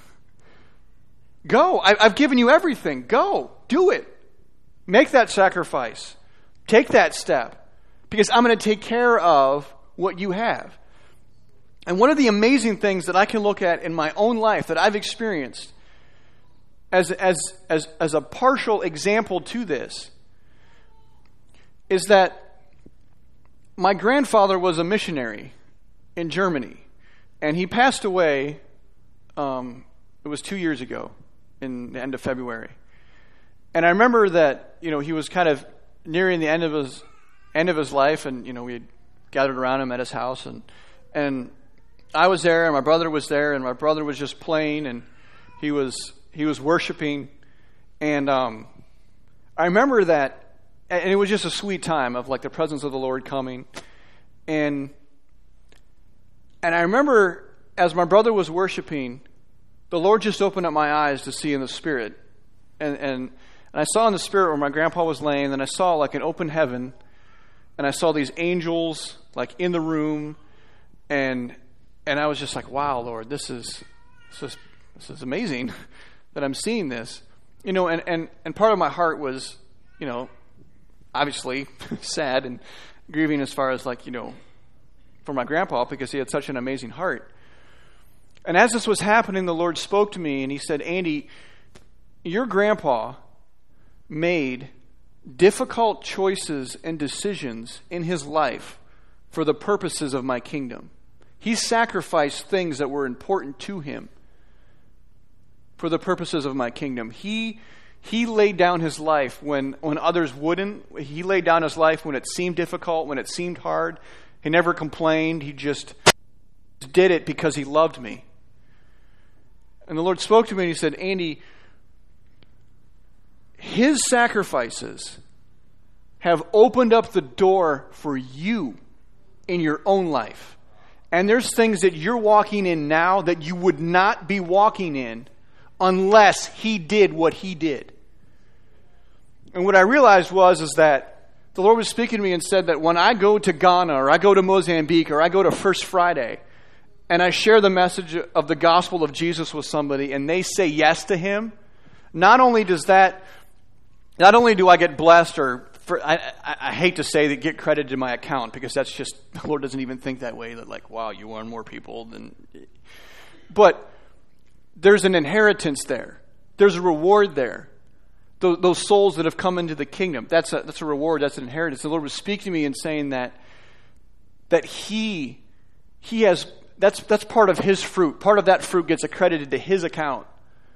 Go. I, I've given you everything. Go. Do it. Make that sacrifice. Take that step. Because I'm going to take care of what you have. And one of the amazing things that I can look at in my own life that I've experienced as, as, as, as a partial example to this is that my grandfather was a missionary in Germany. And he passed away, um, it was two years ago, in the end of February. And I remember that, you know, he was kind of nearing the end of his end of his life, and, you know, we had gathered around him at his house, and and I was there, and my brother was there, and my brother was just playing, and he was he was worshiping, and um, I remember that, and it was just a sweet time of like the presence of the Lord coming, and and I remember as my brother was worshiping, the Lord just opened up my eyes to see in the Spirit, and and. And I saw in the Spirit where my grandpa was laying, and I saw like an open heaven, and I saw these angels like in the room, and and I was just like, wow, Lord, this is this is, this is amazing that I'm seeing this. You know, and, and, and part of my heart was, you know, obviously sad and grieving as far as like, you know, for my grandpa because he had such an amazing heart. And as this was happening, the Lord spoke to me, and he said, Andy, your grandpa made difficult choices and decisions in his life for the purposes of my kingdom. He sacrificed things that were important to him for the purposes of my kingdom. He he laid down his life when, when others wouldn't. He laid down his life when it seemed difficult, when it seemed hard. He never complained. He just did it because he loved me. And the Lord spoke to me, and he said, Andy, his sacrifices have opened up the door for you in your own life. And there's things that you're walking in now that you would not be walking in unless he did what he did. And what I realized was is that the Lord was speaking to me and said that when I go to Ghana or I go to Mozambique or I go to First Friday and I share the message of the gospel of Jesus with somebody and they say yes to him, not only does that Not only do I get blessed, or for, I, I, I hate to say that get credited to my account, because that's just, the Lord doesn't even think that way, that like, wow, you won more people than... But there's an inheritance there. There's a reward there. Those, those souls that have come into the kingdom, that's a, that's a reward, that's an inheritance. The Lord was speaking to me and saying that that He, He has, that's that's part of His fruit. Part of that fruit gets accredited to His account.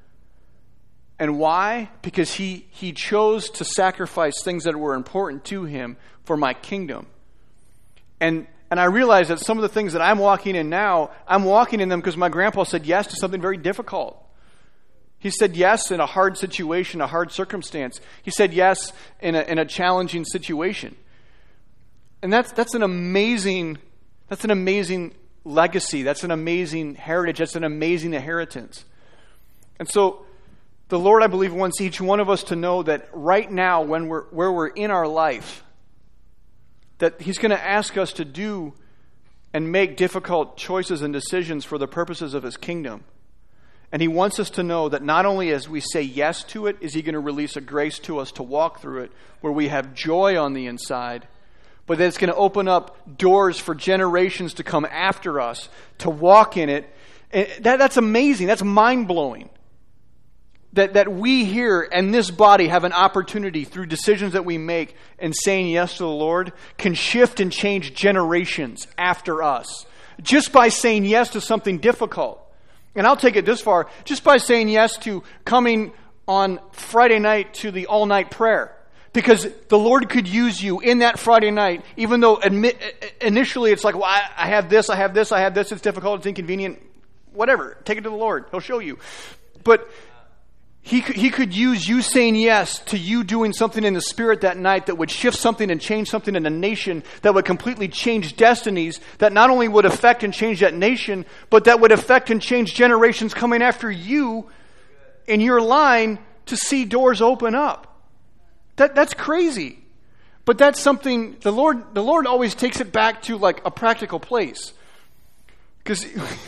And why? Because he, he chose to sacrifice things that were important to him for my kingdom. And and I realize that some of the things that I'm walking in now, I'm walking in them because my grandpa said yes to something very difficult. He said yes in a hard situation, a hard circumstance. He said yes in a in a challenging situation. And that's that's an amazing that's an amazing legacy. That's an amazing heritage. That's an amazing inheritance. And so the Lord, I believe, wants each one of us to know that right now, when we're where we're in our life, that He's going to ask us to do and make difficult choices and decisions for the purposes of His kingdom. And He wants us to know that not only as we say yes to it, is He going to release a grace to us to walk through it, where we have joy on the inside, but that it's going to open up doors for generations to come after us, to walk in it. And that, that's amazing. That's mind-blowing. That that we here and this body have an opportunity through decisions that we make and saying yes to the Lord can shift and change generations after us. Just by saying yes to something difficult. And I'll take it this far. Just by saying yes to coming on Friday night to the all-night prayer. Because the Lord could use you in that Friday night, even though admit, initially it's like, well, I, I have this, I have this, I have this, it's difficult, it's inconvenient. Whatever. Take it to the Lord. He'll show you. But He could, he could use you saying yes to you doing something in the Spirit that night that would shift something and change something in a nation, that would completely change destinies, that not only would affect and change that nation, but that would affect and change generations coming after you in your line to see doors open up. That that's crazy. But that's something, the Lord the Lord always takes it back to like a practical place. Because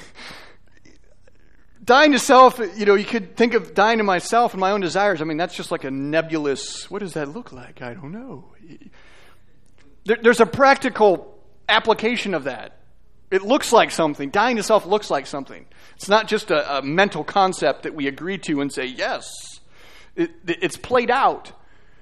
dying to self, you know, you could think of dying to myself and my own desires. I mean, that's just like a nebulous, what does that look like? I don't know. There, there's a practical application of that. It looks like something. Dying to self looks like something. It's not just a, a mental concept that we agree to and say, yes. It, it's played out.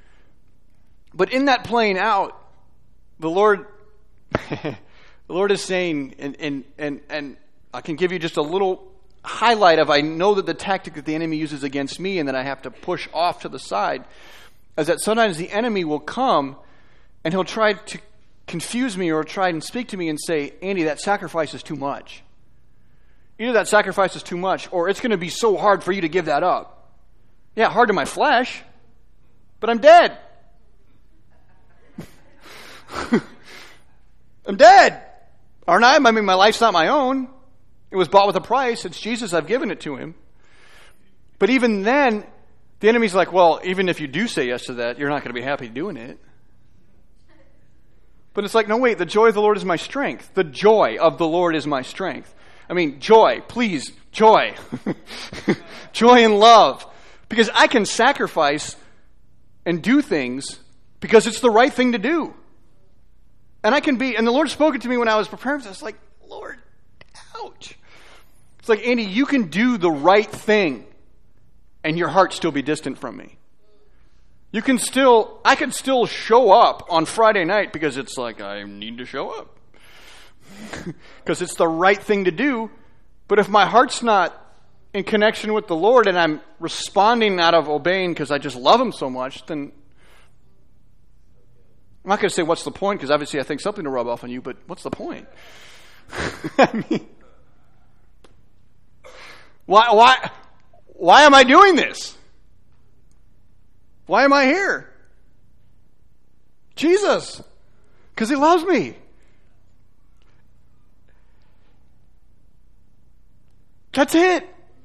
But in that playing out, the Lord, the Lord is saying, and, and, and, and I can give you just a little highlight of I know that the tactic that the enemy uses against me and that I have to push off to the side is that sometimes the enemy will come and he'll try to confuse me or try and speak to me and say, Andy, that sacrifice is too much. Either that sacrifice is too much or it's going to be so hard for you to give that up. Yeah, hard to my flesh, but I'm dead. I'm dead. Aren't I? I mean, my life's not my own. It was bought with a price. It's Jesus. I've given it to him. But even then, the enemy's like, well, even if you do say yes to that, you're not going to be happy doing it. But it's like, no, wait, the joy of the Lord is my strength. The joy of the Lord is my strength. I mean, joy, please, joy. Joy and love. Because I can sacrifice and do things because it's the right thing to do. And I can be, and the Lord spoke it to me when I was preparing for this. I was like, Lord, ouch. It's like, Andy, you can do the right thing and your heart still be distant from me. You can still, I can still show up on Friday night because it's like, I need to show up. Because it's the right thing to do. But if my heart's not in connection with the Lord and I'm responding out of obeying because I just love him so much, then I'm not going to say what's the point, because obviously I think something to rub off on you, but what's the point? I mean, why, why, why am I doing this? Why am I here? Jesus, because he loves me. That's it.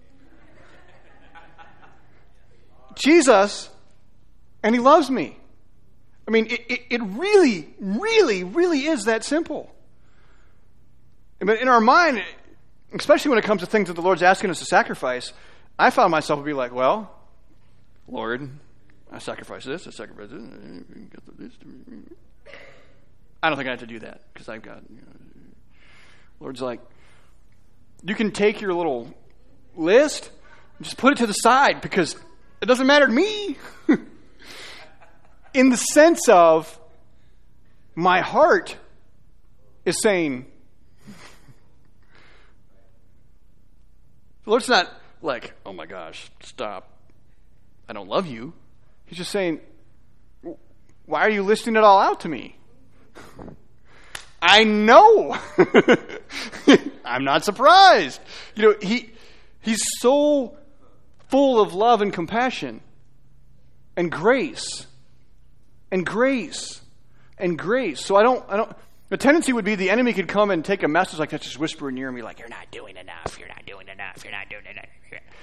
Jesus, and he loves me. I mean, it, it, it really, really, really is that simple. But in our mind, especially when it comes to things that the Lord's asking us to sacrifice, I found myself to be like, well, Lord, I sacrifice this, I sacrifice this. I don't think I have to do that because I've got, you know. Lord's like, you can take your little list and just put it to the side because it doesn't matter to me. In the sense of my heart is saying, the Lord's not like, oh my gosh, stop. I don't love you. He's just saying, why are you listing it all out to me? I know. I'm not surprised. You know, he he's so full of love and compassion and grace. And grace. And grace. So I don't, I don't, the tendency would be the enemy could come and take a message like that, just whisper in your ear and be like, you're not doing enough, you're not doing enough, you're not doing enough.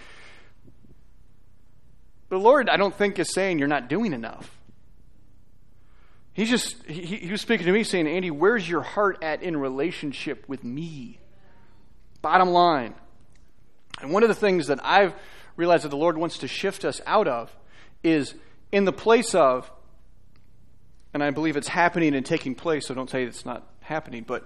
The Lord, I don't think, is saying you're not doing enough. He's just, he, he was speaking to me saying, Andy, where's your heart at in relationship with me? Bottom line. And one of the things that I've realized that the Lord wants to shift us out of is in the place of, and I believe it's happening and taking place, so don't say it's not happening, but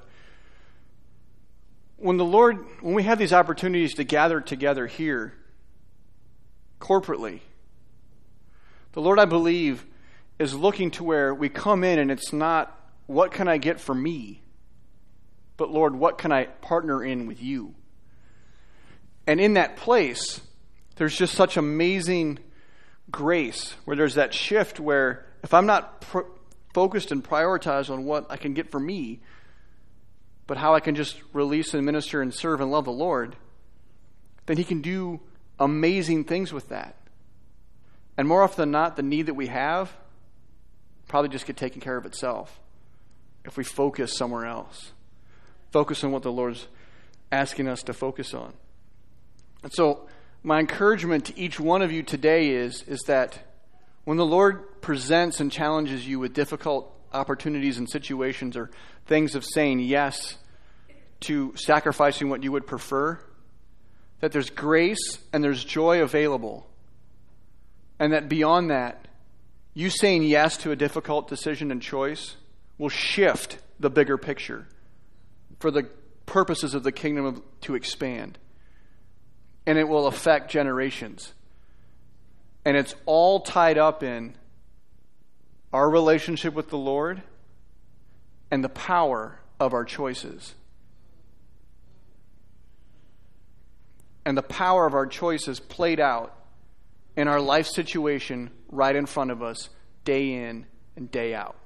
when the Lord, when we have these opportunities to gather together here, corporately, the Lord, I believe, is looking to where we come in and it's not, what can I get for me? But Lord, what can I partner in with you? And in that place, there's just such amazing grace where there's that shift where if I'm not pr- focused and prioritized on what I can get for me, but how I can just release and minister and serve and love the Lord, then he can do amazing things with that. And more often than not, the need that we have probably just get taken care of itself if we focus somewhere else. Focus on what the Lord's asking us to focus on. And so my encouragement to each one of you today is, is that when the Lord presents and challenges you with difficult opportunities and situations or things of saying yes to sacrificing what you would prefer, that there's grace and there's joy available. And that beyond that, you saying yes to a difficult decision and choice will shift the bigger picture for the purposes of the kingdom of, to expand. And it will affect generations. And it's all tied up in our relationship with the Lord and the power of our choices. and the power of our choices played out in our life situation right in front of us, day in and day out.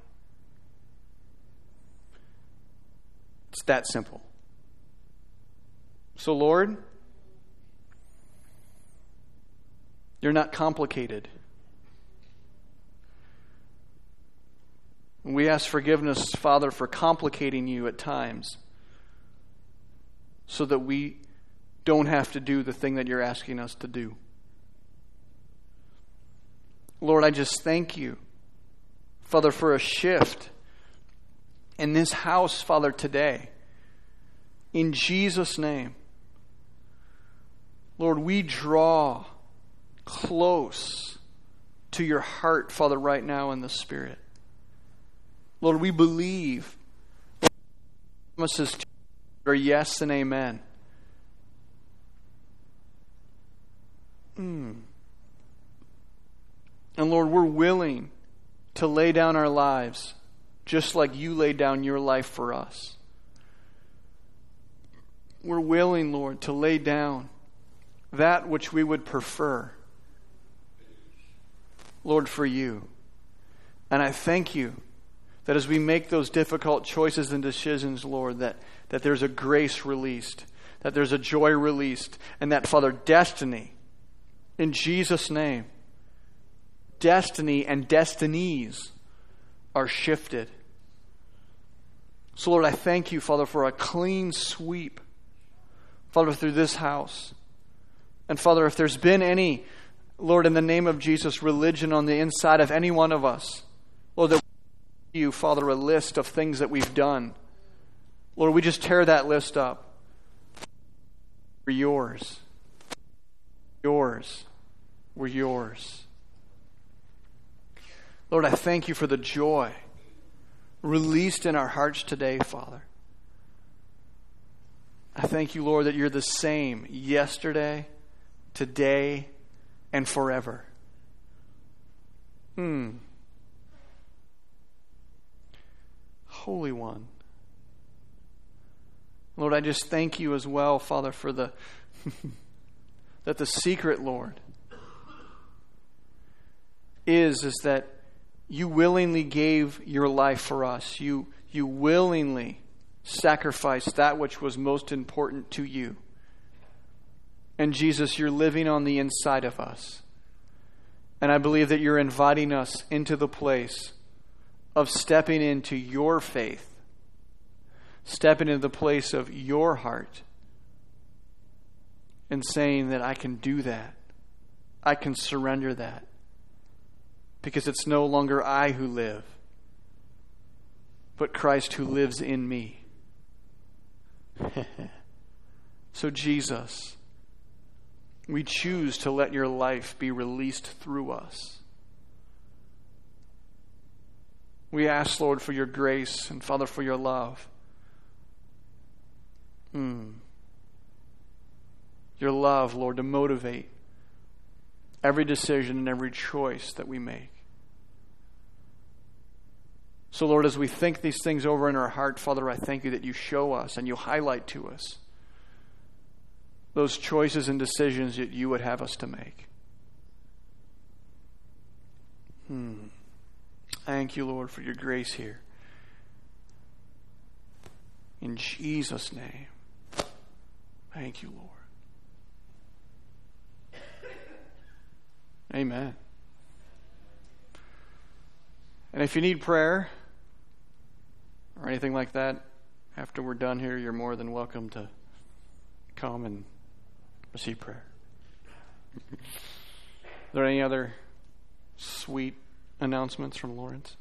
It's that simple. So, Lord, you're not complicated. We ask forgiveness, Father, for complicating you at times so that we don't have to do the thing that you're asking us to do. Lord, I just thank you, Father, for a shift in this house, Father, today. In Jesus' name. Lord, we draw close to your heart, Father, right now in the Spirit. Lord, we believe promises are yes and amen. Mm. And Lord, we're willing to lay down our lives just like you laid down your life for us. We're willing, Lord, to lay down that which we would prefer, Lord, for you. And I thank you that as we make those difficult choices and decisions, Lord, that, that there's a grace released, that there's a joy released, and that, Father, destiny, in Jesus' name, destiny and destinies are shifted. So, Lord, I thank you, Father, for a clean sweep, Father, through this house. And, Father, if there's been any, Lord, in the name of Jesus, religion on the inside of any one of us, Lord, that we you, Father, a list of things that we've done. Lord, we just tear that list up. We're yours. Yours. We're yours. Lord, I thank you for the joy released in our hearts today, Father. I thank you, Lord, that you're the same yesterday, today, and forever. Hmm. Holy One. Lord, I just thank you as well, Father, for the that the secret, Lord, is is that you willingly gave your life for us. You you willingly sacrificed that which was most important to you. And Jesus, you're living on the inside of us. And I believe that you're inviting us into the place of stepping into your faith, stepping into the place of your heart, and saying that I can do that. I can surrender that. Because it's no longer I who live, but Christ who lives in me. So Jesus, we choose to let your life be released through us. We ask, Lord, for your grace and, Father, for your love. Mm. Your love, Lord, to motivate every decision and every choice that we make. So, Lord, as we think these things over in our heart, Father, I thank you that you show us and you highlight to us those choices and decisions that you would have us to make. Hmm. Thank you, Lord, for your grace here. In Jesus' name. Thank you, Lord. Amen. And if you need prayer or anything like that, after we're done here, you're more than welcome to come and receive prayer. Are there any other sweet announcements from Lawrence?